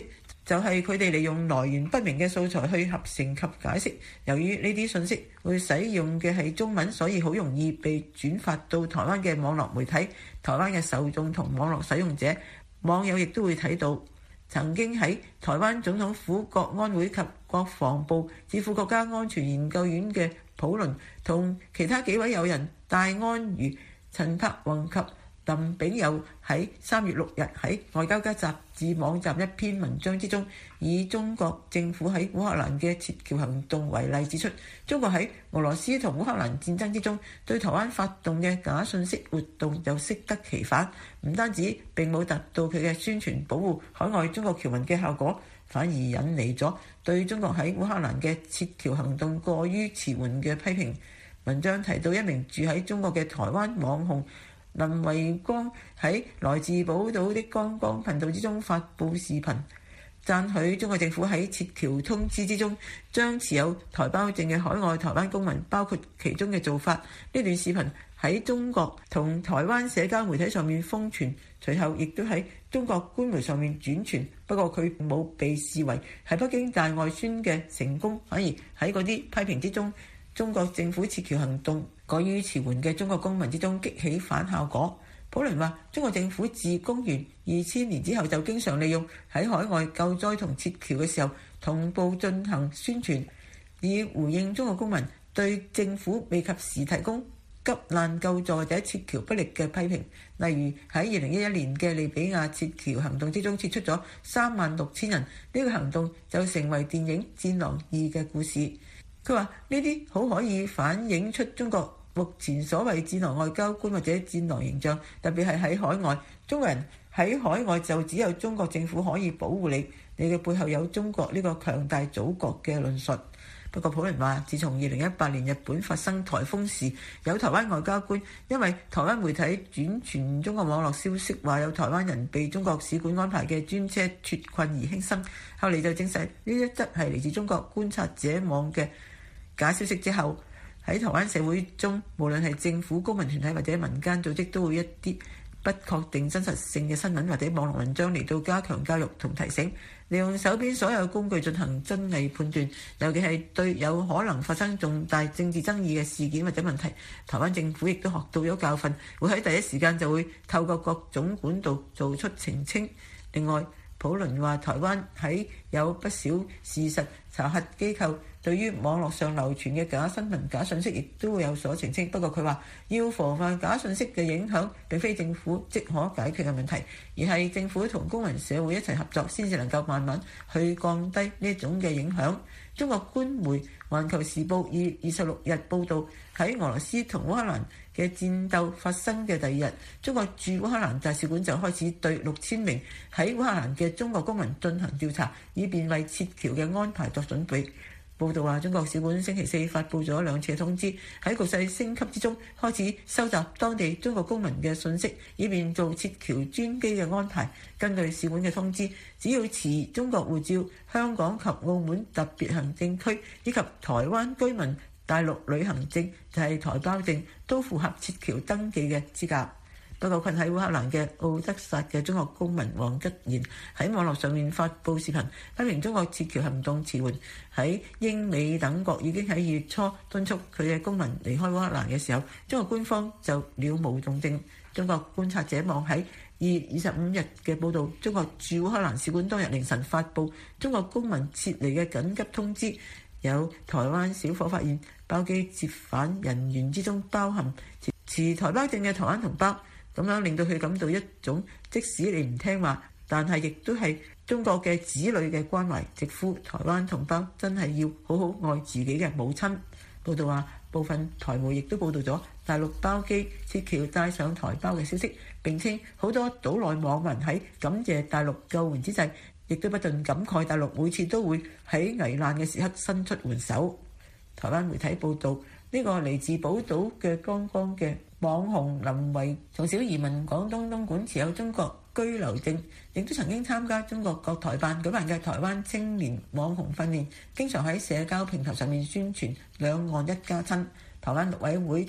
就係佢哋利用來源不明嘅素材去合成及解釋。由於呢啲信息會使用嘅係中文，所以好容易被轉發到台灣嘅網絡媒體。台灣嘅受眾同網絡使用者、網友亦都會睇到。曾經喺台灣總統府國安會及國防部智庫國家安全研究院嘅普倫同其他幾位友人戴安瑜、陳柏宏及林炳友喺三月六日喺外交家雜誌網站一篇文章之中，以中國政府喺烏克蘭嘅撤僑行動為例，指出中國喺俄羅斯同烏克蘭戰爭之中對台灣發動嘅假信息活動就適得其反，唔單止並冇達到佢嘅宣傳保護海外中國僑民嘅效果，反而引嚟咗對中國喺烏克蘭嘅撤僑行動過於遲緩嘅批評。文章提到一名住喺中國嘅台灣網紅林維光喺來自寶島的光光頻道之中發布視頻，讚許中國政府喺撤僑通知之中將持有台胞證嘅海外台灣公民包括其中嘅做法。呢段視頻喺中國同台灣社交媒體上面瘋傳，隨後亦都喺中國官媒上面轉傳。不過佢冇被視為係北京大外宣嘅成功，反而喺嗰啲批評之中，中國政府撤僑行動過於遲緩嘅中國公民之中激起反效果。普倫話：中國政府自公元二千年之後就經常利用喺海外救災同撤僑嘅時候同步進行宣傳，以回應中國公民對政府未及時提供急難救助或者撤僑不力嘅批評。例如喺二零一一年嘅利比亞撤僑行動之中撤出咗三萬六千人，呢、這個行動就成為電影《戰狼二》嘅故事。佢話呢啲好可以反映出中國目前所謂戰狼外交官或者戰狼形象，特別係喺海外，中國人喺海外就只有中國政府可以保護你，你嘅背後有中國呢個強大祖國嘅論述。不過普倫話，自從二零一八年日本發生颱風時，有台灣外交官因為台灣媒體轉傳中國網絡消息，話有台灣人被中國使館安排嘅專車脫困而輕生，後嚟就證實呢一則係嚟自中國觀察者網嘅假消息之後，喺台灣社會中，無論係政府、公民團體或者民間組織，都會一啲不確定真實性嘅新聞或者網絡文章嚟到加強教育同提醒，利用手邊所有工具進行真偽判斷，尤其係對有可能發生重大政治爭議嘅事件或者問題，台灣政府亦都學到咗教訓，會喺第一時間就會透過各種管道做出澄清。另外，普倫話台灣喺有不少事實查核機構對於網絡上流傳嘅假新聞、假信息亦都會有所澄清。不過佢話要防範假信息嘅影響並非政府即可解決嘅問題，而係政府同公民社會一齊合作先至能夠慢慢去降低呢種嘅影響。中國官媒《環球時報》以二十六日報導，喺俄羅斯同烏克蘭嘅戰鬥發生嘅第二日，中國駐烏克蘭大使館就開始對六千名喺烏克蘭嘅中國公民進行調查，以便為撤僑嘅安排作準備。報道話，中國使館星期四發布咗兩次通知，喺局勢升級之中開始收集當地中國公民嘅信息，以便做撤僑專機嘅安排。根據使館嘅通知，只要持中國護照、香港及澳門特別行政區以及台灣居民大陸旅行證，就係台胞證，都符合撤僑登記嘅資格。不過困喺烏克蘭嘅奧德薩嘅中國公民黃吉賢喺網絡上面發布視頻，批評中國撤僑行動遲緩。喺英美等國已經喺二月初敦促佢嘅公民離開烏克蘭嘅時候，中國官方就了無動靜。中國觀察者網喺二月二十五日嘅報導，中國駐烏克蘭使館當日凌晨發布中國公民撤離嘅緊急通知，有台灣小伙發現包機接返人員之中包含持台胞證嘅台灣同胞。咁樣令到佢感到一種即使你唔聽話，但係亦都係中國嘅子女嘅關懷，直呼台灣同胞真係要好好愛自己嘅母親。報道話，部分台媒亦都報導咗大陸包機撤僑帶上台胞嘅消息，並稱好多島內網民喺感謝大陸救援之際，亦都不斷感慨大陸每次都會喺危難嘅時刻伸出援手。台灣媒體報導，呢個嚟自寶島嘅剛剛嘅網紅林維，從小移民廣東東莞，持有中國居留證，亦都曾經參加中國國台辦舉辦嘅台灣青年網紅訓練，經常喺社交平台上面宣傳兩岸一家親。台灣陸委會稱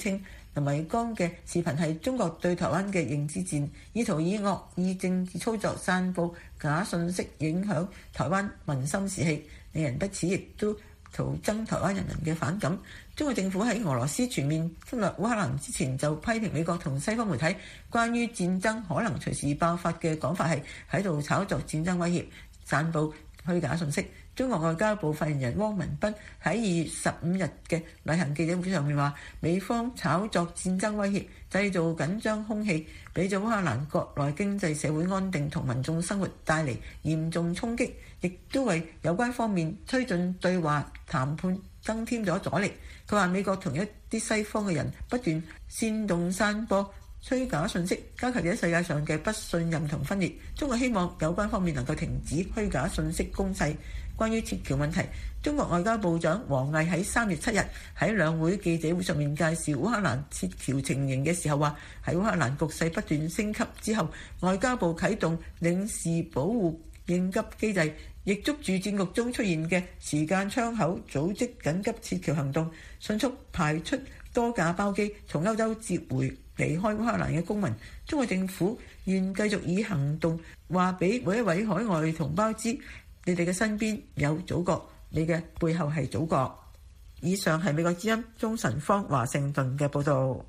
林偉光嘅視頻係中國對台灣嘅認知戰，意圖以惡意政治操作散佈假信息，影響台灣民心士氣，令人不齒，亦都徒增台灣人民嘅反感。中國政府喺俄羅斯全面侵略烏克蘭之前，就批評美國同西方媒體關於戰爭可能隨時爆發嘅講法係喺度炒作戰爭威脅，散佈虛假信息。中國外交部發言人汪文斌喺二月十五日嘅例行記者會上面話，美方炒作戰爭威脅，製造緊張空氣，俾咗烏克蘭國內經濟社會安定同民眾生活帶嚟嚴重衝擊，亦都為有關方面推進對話談判增添咗阻力。佢話美國同一啲西方嘅人不斷煽動散播虛假信息，加劇咗世界上嘅不信任同分裂。中國希望有關方面能夠停止虛假信息攻勢。關於撤僑問題，中國外交部長王毅喺三月七日喺兩會記者會上面介紹烏克蘭撤僑情形嘅時候話，喺烏克蘭局勢不斷升級之後，外交部啟動領事保護應急機制，亦捉住戰局中出現嘅時間窗口，組織緊急撤僑行動，迅速派出多架包機從歐洲接回離開烏克蘭嘅公民。中國政府願繼續以行動話俾每一位海外同胞知，你哋嘅身邊有祖國，你嘅背後係祖國。以上係美國之音鐘晨芳華盛頓嘅報導。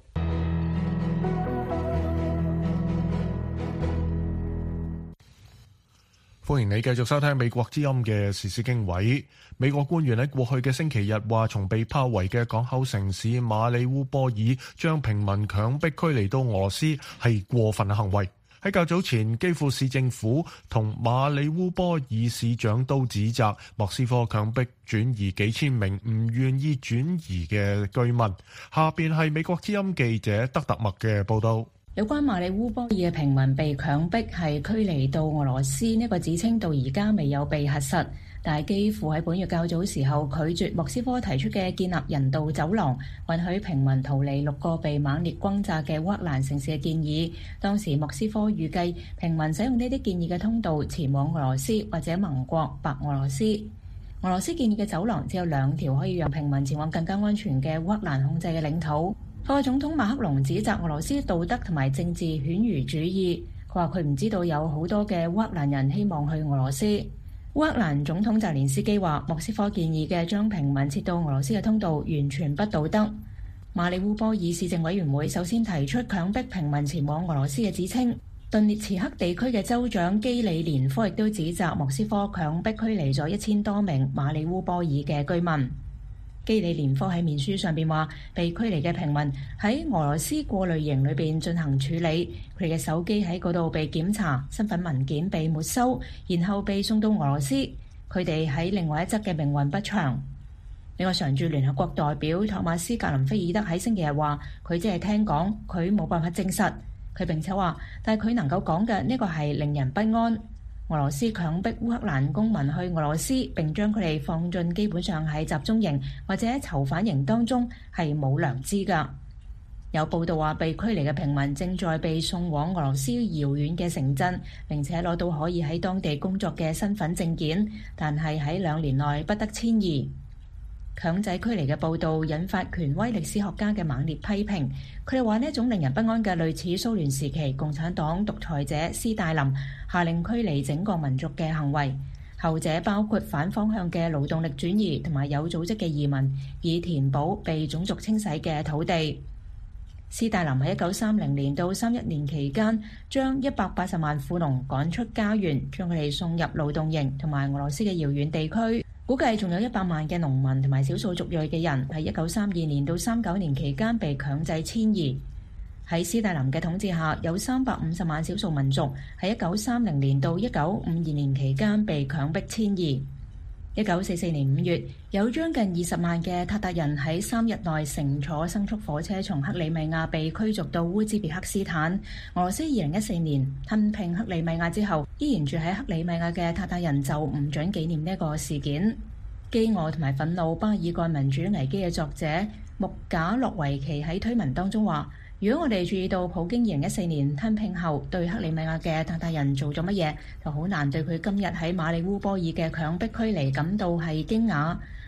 歡迎你繼續收聽美國之音嘅時事經緯。美國官員喺過去嘅星期日話，從被包圍嘅港口城市馬里烏波爾將平民強迫驅離到俄羅斯係過分嘅行為。喺較早前，基輔市政府同馬里烏波爾市長都指責莫斯科強迫轉移幾千名唔願意轉移嘅居民。下邊係美國之音記者德特默嘅報道。 有關馬里烏波爾嘅平民被強迫係驅離到俄羅斯呢個指稱到而家未有被核實，但係基輔喺本月較早時候拒絕莫斯科提出嘅建立人道走廊，允許平民逃離六個被猛烈轟炸嘅烏克蘭城市嘅建議。當時莫斯科預計平民使用呢啲建議嘅通道前往俄羅斯或者盟國白俄羅斯。俄羅斯建議嘅走廊只有兩條可以讓平民前往更加安全嘅烏克蘭控制嘅領土。法國總統馬克龍指責俄羅斯道德同埋政治犬儒主義。佢話佢唔知道有好多嘅烏克蘭人希望去俄羅斯。烏克蘭總統澤連斯基話，莫斯科建議嘅將平民撤到俄羅斯嘅通道完全不道德。馬里烏波爾市政委員會首先提出強迫平民前往俄羅斯嘅指稱。頓涅茨克地區嘅州長基里連科亦都指責莫斯科強迫驅離咗一千多名馬里烏波爾嘅居民。基里連科喺面書上邊話，被驅離嘅平民喺俄羅斯過濾營裏邊進行處理，佢哋嘅手機喺嗰度被檢查，身份文件被沒收，然後被送到俄羅斯。佢哋喺另外一側嘅命運不詳。美國常駐聯合國代表托馬斯格林菲爾德喺星期日話，佢只係聽講，佢冇辦法證實。佢並且話，但係佢能夠講嘅呢個係令人不安。俄羅斯強迫烏克蘭公民去俄羅斯，並將佢哋放進基本上喺集中營或者囚犯營當中，係冇良知㗎。有報道話，被驅離嘅平民正在被送往俄羅斯遙遠嘅城鎮，並且攞到可以喺當地工作嘅身份證件，但係喺兩年內不得遷移。強制驅離嘅報導引發權威歷史學家嘅猛烈批評。佢哋話呢一種令人不安嘅類似蘇聯時期共產黨獨裁者斯大林下令驅離整個民族嘅行為。後者包括反方向嘅勞動力轉移同埋有組織嘅移民，以填補被種族清洗嘅土地。斯大林喺一九三零年到三一年期間，將一百八十萬富農趕出家園，將佢哋送入勞動營同埋俄羅斯嘅遙遠地區。估計仲有一百萬嘅農民同埋少數族裔嘅人喺一九三二年到三九年期間被強制遷移。喺斯大林嘅統治下，有三百五十萬少數民族喺一九三零年到一九五二年期間被強迫遷移。一九四四年五月，有將近二十萬嘅塔達人喺三日內乘坐牲畜火車從克里米亞被驅逐到烏茲別克斯坦。俄羅斯二零一四年吞併克里米亞之後，依然住喺克里米亞嘅塔達人就唔准紀念呢個事件。飢餓同埋憤怒巴爾幹民主危機嘅作者穆賈洛維奇喺推文當中話，如果我哋注意到普京二零一四年吞併後對克里米亞嘅塔達人做咗乜嘢，就好難對佢今日喺馬里烏波爾嘅強迫驅離感到係驚訝。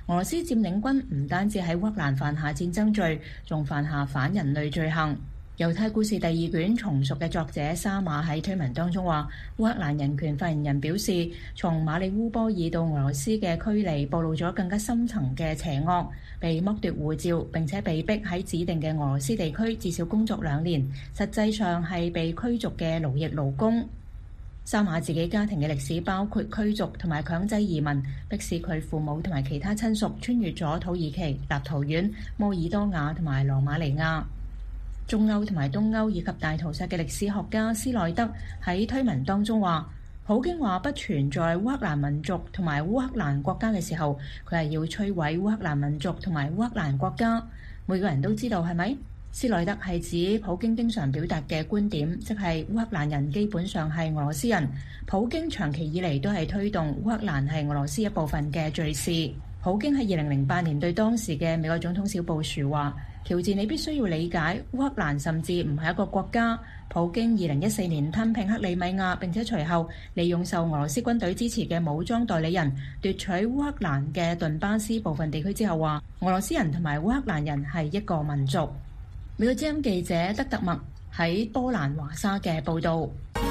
俄羅斯佔領軍唔單止喺烏克蘭犯下戰爭罪，仲犯下反人類罪行。猶太故事第二卷重述嘅作者沙馬喺推文當中話，烏克蘭人權發言人表示，從馬里烏波爾到俄羅斯嘅驅離暴露咗更加深層嘅邪惡，被剝奪護照並且被逼喺指定嘅俄羅斯地區至少工作兩年，實際上係被驅逐嘅勞役勞工。沙馬自己家庭嘅歷史包括驅逐同埋強制移民，迫使佢父母同埋其他親屬穿越咗土耳其、立陶宛、摩爾多瓦同埋羅馬尼亞。中歐同埋東歐以及大屠殺嘅歷史學家斯內德喺推文當中話，普京話不存在烏克蘭民族同埋烏克蘭國家嘅時候，佢係要摧毀烏克蘭民族同埋烏克蘭國家。每個人都知道係咪？斯內德係指普京經常表達嘅觀點，即係烏克蘭人基本上係俄羅斯人。普京長期以嚟都係推動烏克蘭係俄羅斯一部分嘅敘事。普京喺二零零八年對當時嘅美國總統小布殊話，喬治，你必須要理解烏克蘭甚至唔係一個國家。普京二零一四年吞併克里米亞，並且隨後利用受俄羅斯軍隊支持嘅武裝代理人奪取烏克蘭嘅頓巴斯部分地區之後話，俄羅斯人同埋烏克蘭人係一個民族。美國之音記者德特默喺波蘭華沙嘅報導。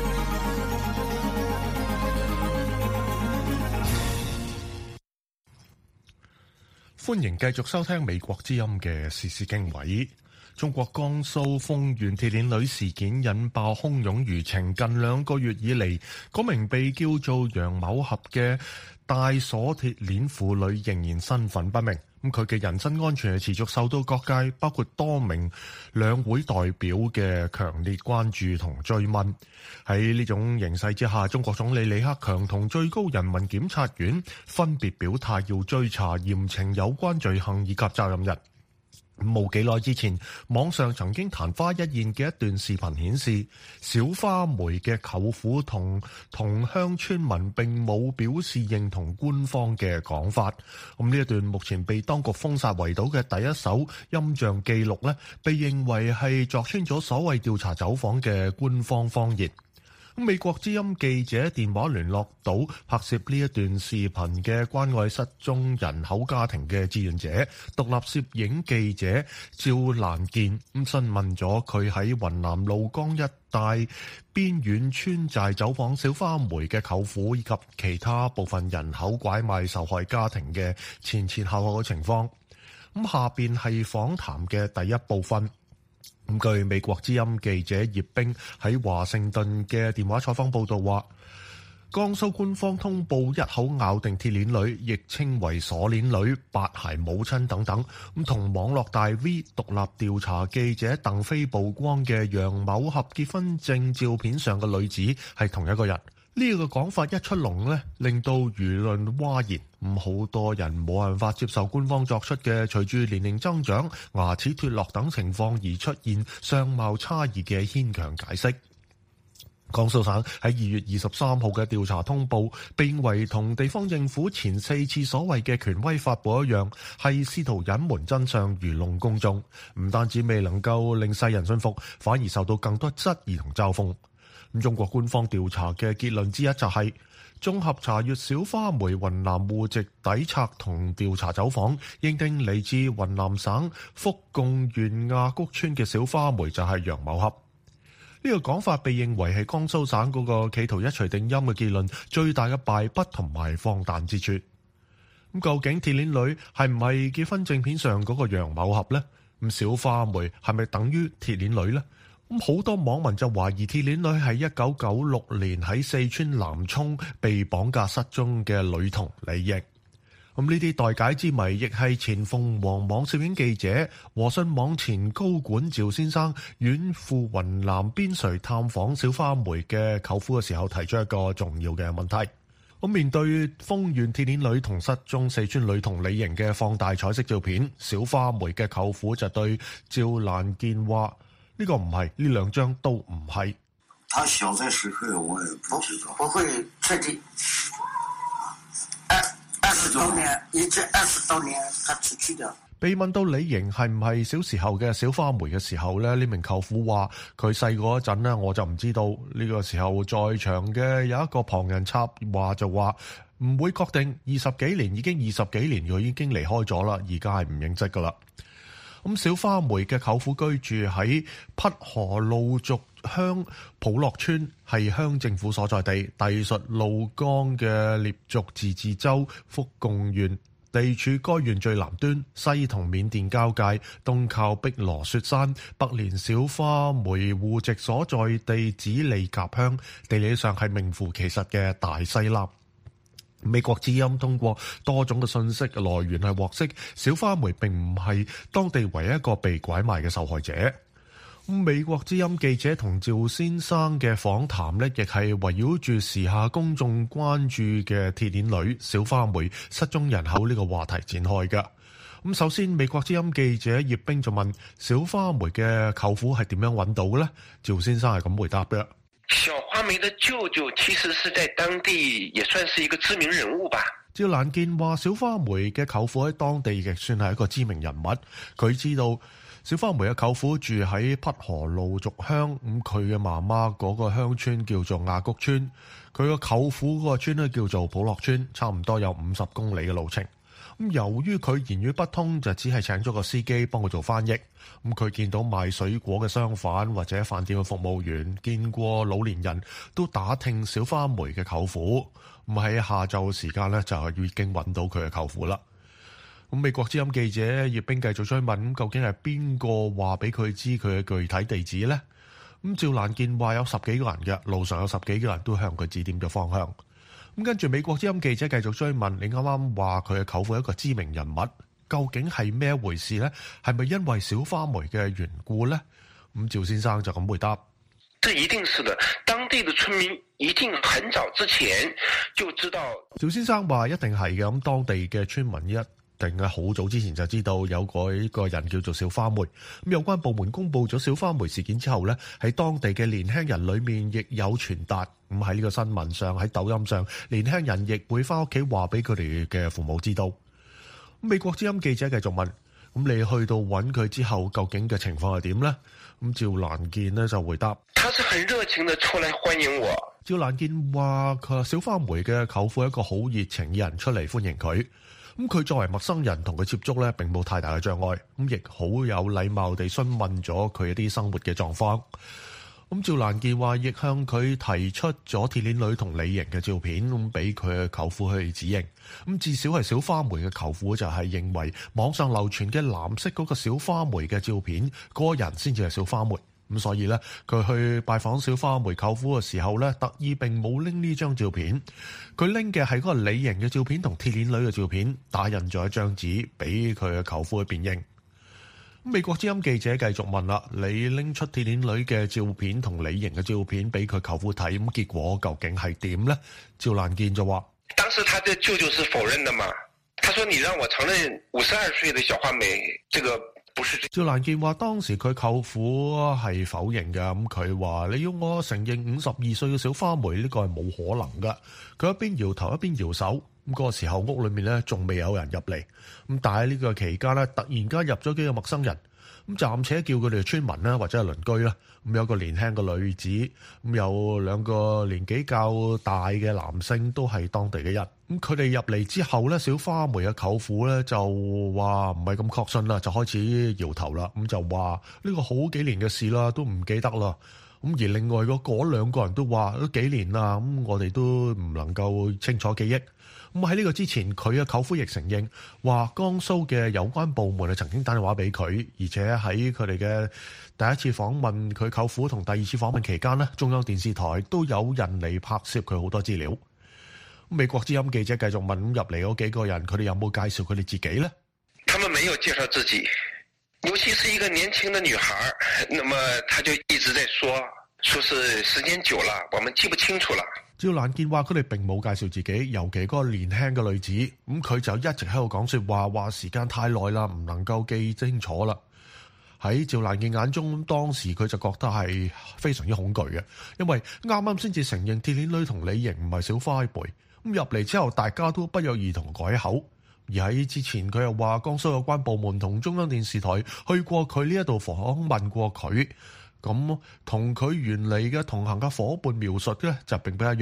歡迎繼續收聽美國之音嘅時事經緯。中國江蘇豐縣鐵鏈女事件引爆洶湧輿情，近兩個月以嚟，嗰名被叫做楊某俠嘅帶鎖鐵鏈婦女仍然身份不明。咁佢嘅人身安全係持續受到各界，包括多名兩會代表嘅強烈關注同追問。喺呢種形勢之下，中國總理李克強同最高人民檢察院分別表態要追查嚴懲有關罪行以及責任人。冇幾耐之前，網上曾經曇花一現嘅一段視頻顯示，小花梅嘅舅父同同鄉村民並冇表示認同官方嘅講法。咁呢一段目前被當局封殺圍堵嘅第一手音像記錄呢，被認為係鑿穿咗所謂調查走訪嘅官方謊言。美國之音記者電話聯絡到拍攝呢一段視頻嘅關愛失蹤人口家庭嘅志願者、獨立攝影記者趙蘭健，咁詢問咗佢喺雲南怒江一帶邊遠村寨走訪小花梅嘅舅父以及其他部分人口拐賣受害家庭嘅前前後後嘅情況。咁下邊係訪談嘅第一部分。咁據美國之音記者葉冰喺華盛頓嘅電話採訪報道話，江蘇官方通報一口咬定鐵鏈女，亦稱為鎖鏈女、八孩母親等等，咁同網絡大 V 獨立調查記者鄧飛曝光嘅楊某俠結婚證照片上嘅女子係同一個人。呢、這個講法一出籠呢，令到輿論譁然。咁好多人冇辦法接受官方作出嘅隨住年齡增長、牙齒脫落等情況而出現相貌差異嘅牽強解釋。江蘇省喺二月二十三號嘅調查通報，被認為同地方政府前四次所謂嘅權威發布一樣，係試圖隱瞞真相、愚弄公眾。唔單止未能夠令世人信服，反而受到更多質疑同嘲諷。咁中國官方調查嘅結論之一就係、是，綜合查閱小花梅雲南戶籍底冊同調查走訪，認定嚟自雲南省福貢縣亞谷村嘅小花梅就係楊某俠。呢、這個講法被認為係江蘇省嗰個企圖一錘定音嘅結論最大嘅敗筆同埋荒誕之處。咁究竟鐵鏈女係唔係結婚證片上嗰個楊某俠呢？咁小花梅係咪等於鐵鏈女呢？咁好多網民就懷疑鐵鏈女係一九九六年喺四川南充被綁架失蹤嘅女童李瑩。咁呢啲待解之謎，亦係前鳳凰網攝影記者、和信網前高管趙先生遠赴雲南邊陲探訪小花梅嘅舅父嘅時候提出一個重要嘅問題。咁面對豐縣鐵鏈女同失蹤四川女童李瑩嘅放大彩色照片，小花梅嘅舅父就對趙蘭健話：呢個唔係，呢兩張都唔係。 他小在時刻我也不知道，不會確定。二二十多年，一直二十多年，他出去的。 被問到李瑩係唔係小時候嘅小花梅嘅時候咧，呢名舅父話佢細個嗰陣呢，我就唔知道。呢個時候在場嘅有一個旁人插話就話唔會確定。二十幾年已經二十幾年佢已經離開咗啦，而家係唔認職噶啦。咁小花梅嘅舅父居住喺匹河路族鄉普樂村，係鄉政府所在地，隸屬怒江嘅獵族自治州福貢縣，地處該縣最南端，西同緬甸交界，東靠碧羅雪山，北連小花梅戶籍所在地子利甲鄉，地理上係名副其實嘅大西南。美國之音通過多種嘅信息來源係獲悉，小花梅並唔係當地唯一一個被拐賣嘅受害者。美國之音記者同趙先生嘅訪談呢，亦係圍繞住時下公眾關注嘅鐵鏈女小花梅失蹤人口呢個話題展開㗎。咁首先，美國之音記者葉冰就問小花梅嘅舅父係點樣揾到嘅呢？趙先生係咁回答嘅。 小花梅的舅舅其實是在當地也算是一個知名人物吧。 趙蘭健話小花梅嘅舅父喺當地亦算係一個知名人物，佢知道小花梅嘅舅父住喺匹河路族鄉，咁佢嘅媽媽嗰個鄉村叫做亞谷村，佢個舅父嗰個村咧叫做普樂村，差唔多有五十公里嘅路程。咁由於佢言語不通，就只係請咗個司機幫佢做翻譯。咁佢見到賣水果嘅商販或者飯店嘅服務員，見過老年人都打聽小花梅嘅舅父。咁喺下晝時間呢，就已經揾到佢嘅舅父啦。咁美國之音記者葉冰繼續追問，究竟係邊個話俾佢知佢嘅具體地址呢？咁趙蘭健話有十幾個人嘅，路上有十幾個人都向佢指點咗方向。咁跟住美國之音記者繼續追問，你啱啱話佢嘅舅父係一個知名人物，究竟係咩回事呢？係咪因為小花梅嘅緣故呢？咁趙先生就咁回答： 這一定是的，當地的村民一定很早之前就知道。 趙先生話一定係嘅，咁當地嘅村民一定係好早之前就知道有個一個人叫做小花梅。咁有關部門公布咗小花梅事件之後呢，喺當地嘅年輕人裏面亦有傳達。咁喺呢個新聞上，喺抖音上，年輕人亦會翻屋企話俾佢哋嘅父母知道。美國之音記者繼續問：咁你去到揾佢之後，究竟嘅情況係點呢？咁趙蘭健呢就回答： 他是很熱情地出來歡迎我。 趙蘭健話：佢小花梅嘅舅父係一個好熱情嘅人，出嚟歡迎佢。咁佢作為陌生人同佢接觸咧，並冇太大嘅障礙。咁亦好有禮貌地詢問咗佢一啲生活嘅狀況。咁趙蘭健話，亦向佢提出咗鐵鏈女同李瑩嘅照片，咁俾佢嘅舅父去指認。咁至少係小花梅嘅舅父就係認為網上流傳嘅藍色嗰個小花梅嘅照片，嗰個人先至係小花梅。咁所以咧，佢去拜訪小花梅舅父嘅時候咧，特意並冇拎呢張照片，佢拎嘅係嗰個李瑩嘅照片同鐵鏈女嘅照片，打印咗一張紙俾佢嘅舅父去辨認。美國之音記者繼續問啦：你拎出鐵鏈女嘅照片同李瑩嘅照片俾佢舅父睇，咁結果究竟係點呢？趙蘭健就話： 當時他的舅舅是否認的嘛？他說你讓我承認五十二歲的小花梅，這個不是。趙蘭健話當時佢舅父係否認嘅，咁佢話你要我承認五十二歲嘅小花梅呢個係冇可能噶。佢一邊搖頭一邊搖手。咁嗰個時候屋裏面咧仲未有人入嚟，咁但係呢個期間咧突然間入咗幾個陌生人，咁暫且叫佢哋村民啦或者係鄰居啦，咁有個年輕嘅女子，咁有兩個年紀較大嘅男性都係當地嘅人，咁佢哋入嚟之後咧，小花梅嘅舅父咧就話唔係咁確信啦，就開始搖頭啦，咁就話呢個好幾年嘅事啦，都唔記得啦。咁而另外嗰嗰兩個人都話都幾年啦，咁我哋都唔能夠清楚記憶。咁喺呢個之前，佢嘅舅父亦承認話，江蘇嘅有關部門係曾經打電話俾佢，而且喺佢哋嘅第一次訪問佢舅父同第二次訪問期間呢，中央電視台都有人嚟拍攝佢好多資料。美國之音記者繼續問入嚟嗰幾個人，佢哋有冇介紹佢哋自己呢？ 他們沒有介紹自己，尤其是一個年輕的女孩，那麼他就一直在說，說是時間久了，我們記不清楚了。 趙蘭健話佢哋並冇介紹自己，尤其嗰個年輕嘅女子，咁佢就一直喺度講說話，話時間太耐啦，唔能夠記清楚啦。喺趙蘭健眼中，當時佢就覺得係非常之恐懼嘅，因為啱啱先至承認鐵鏈女同李瑩唔係小花梅，咁入嚟之後大家都不約而同改口，而喺之前佢又話江蘇有關部門同中央電視台去過佢呢一度訪問過佢。咁同佢原嚟嘅同行嘅伙伴描述咧就並不一樣。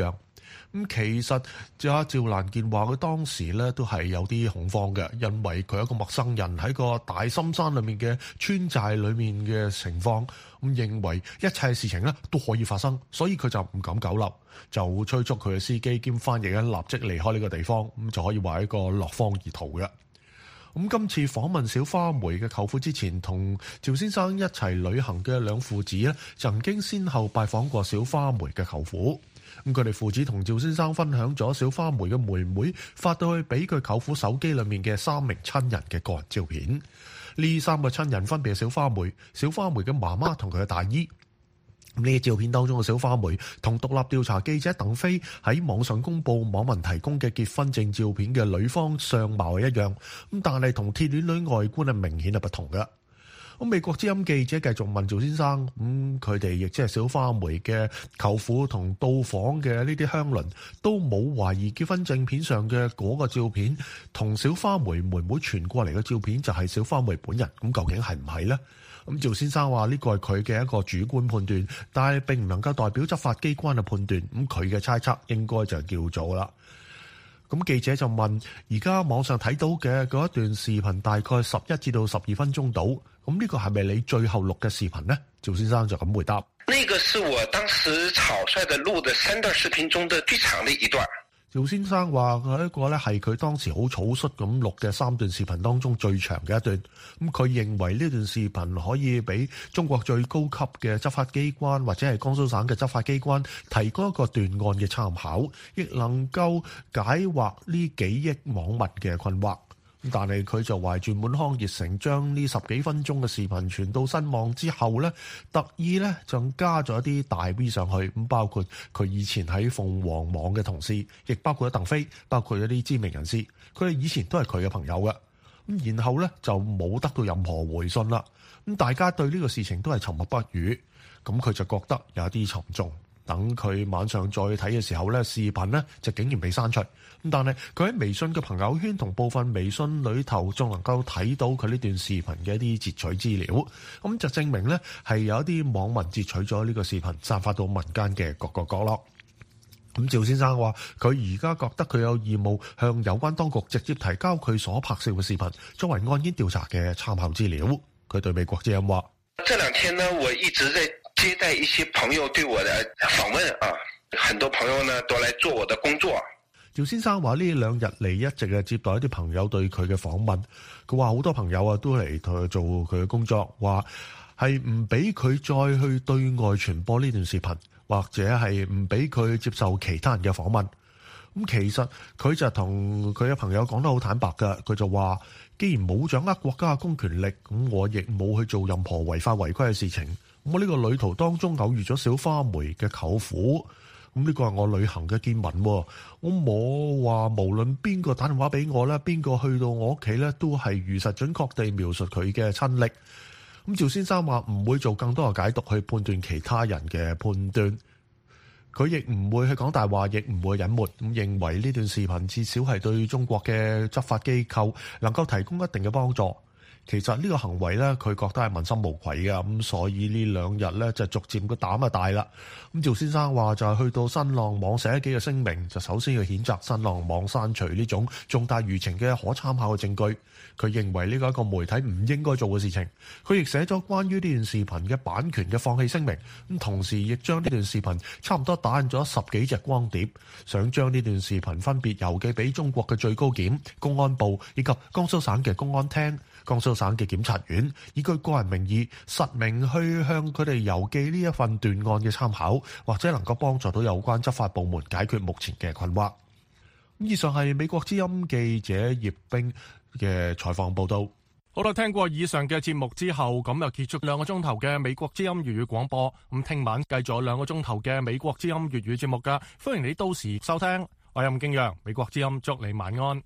咁其實阿趙蘭健話佢當時咧都係有啲恐慌嘅，因為佢一個陌生人喺個大深山裏面嘅村寨裏面嘅情況，咁認為一切事情咧都可以發生，所以佢就唔敢久留，就催促佢嘅司機兼翻譯咧立即離開呢個地方，咁就可以話係一個落荒而逃嘅。咁今次訪問小花梅嘅舅父之前，同趙先生一齊旅行嘅兩父子咧，曾經先後拜訪過小花梅嘅舅父。咁佢哋父子同趙先生分享咗小花梅嘅妹妹發到去俾佢舅父手機裏面嘅三名親人嘅個人照片。呢三個親人分別係小花梅、小花梅嘅媽媽同佢嘅大姨。呢啲照片當中嘅小花梅同獨立調查記者鄧飛喺網上公佈網民提供嘅結婚證照片嘅女方相貌係一樣，咁但係同鐵鏈女外觀係明顯係不同嘅。咁美國之音記者繼續問趙先生，咁佢哋亦即係小花梅嘅舅父同到訪嘅呢啲鄉鄰都冇懷疑結婚證片上嘅嗰個照片同小花梅妹妹傳過嚟嘅照片就係小花梅本人，咁究竟係唔係呢？咁趙先生話呢個係佢嘅一個主觀判斷，但係並唔能夠代表執法機關嘅判斷。咁佢嘅猜測應該就叫做啦。咁記者就問：而家網上睇到嘅嗰一段視頻大概十一至到十二分鐘到，咁呢個係咪你最後錄嘅視頻呢？趙先生就咁回答： 那個是我當時草率的錄的三段視頻中的最長的一段。 趙先生話：佢一個咧係佢當時好草率咁錄嘅三段視頻當中最長嘅一段。咁佢認為呢段視頻可以俾中國最高級嘅執法機關或者係江蘇省嘅執法機關提供一個斷案嘅參考，亦能夠解惑呢幾億網民嘅困惑。但係佢就懷住滿腔熱誠，將呢十幾分鐘嘅視頻傳到新網之後呢，特意呢就加咗一啲大 V 上去，咁包括佢以前喺鳳凰網嘅同事，亦包括咗鄧飛，包括一啲知名人士，佢哋以前都係佢嘅朋友嘅。咁然後呢就冇得到任何回信啦。咁大家對呢個事情都係沉默不語，咁佢就覺得有一啲沉重。等佢晚上再睇嘅時候呢，視頻呢就竟然被刪除。咁但係佢喺微信嘅朋友圈同部分微信裏頭仲能夠睇到佢呢段視頻嘅一啲截取資料，咁就證明呢係有一啲網民截取咗呢個視頻，散發到民間嘅各個角落。咁趙先生話：佢而家覺得佢有義務向有關當局直接提交佢所拍攝嘅視頻，作為案件調查嘅參考資料。佢對美國之音話： 這兩天呢，我一直在接待一些朋友對我的訪問啊，很多朋友呢都來做我的工作。 趙先生話：呢兩日嚟一直係接待一啲朋友對佢嘅訪問。佢話好多朋友啊都嚟同佢做佢嘅工作，話係唔俾佢再去對外傳播呢段視頻，或者係唔俾佢接受其他人嘅訪問。咁其實佢就同佢嘅朋友講得好坦白㗎，佢就話：既然冇掌握國家嘅公權力，咁我亦冇去做任何違法違規嘅事情。我呢個旅途當中偶遇咗小花梅嘅舅父。咁呢個係我旅行嘅見聞，我冇話無論邊個打電話俾我咧，邊個去到我屋企咧，都係如實準確地描述佢嘅親歷。咁趙先生話唔會做更多嘅解讀去判斷其他人嘅判斷，佢亦唔會去講大話，亦唔會隱瞞。咁認為呢段視頻至少係對中國嘅執法機構能夠提供一定嘅幫助。其實呢個行為呢，佢覺得係問心無愧嘅，咁所以呢兩日呢，就逐漸個膽啊大啦。咁趙先生話就係去到新浪網寫幾個聲明，就首先要譴責新浪網刪除呢種重大輿情嘅可參考嘅證據。佢認為呢個一個媒體唔應該做嘅事情。佢亦寫咗關於呢段視頻嘅版權嘅放棄聲明，咁同時亦將呢段視頻差唔多打印咗十幾隻光碟，想將呢段視頻分別郵寄俾中國嘅最高檢、公安部以及江蘇省嘅公安廳、江蘇省嘅檢察院，以佢個人名義實名去向佢哋郵寄呢一份斷案嘅參考，或者能夠幫助到有關執法部門解決目前嘅困惑。以上係美國之音記者葉冰嘅採訪報道。 好啦，聽過以上嘅節目之後，咁又結束兩個鐘頭嘅美國之音粵語廣播。咁聽晚繼續兩個鐘頭嘅美國之音粵語節目噶，歡迎你到時收聽。我係吳敬陽，美國之音祝你晚安。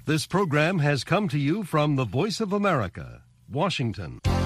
This program has come to you from the Voice of America, Washington.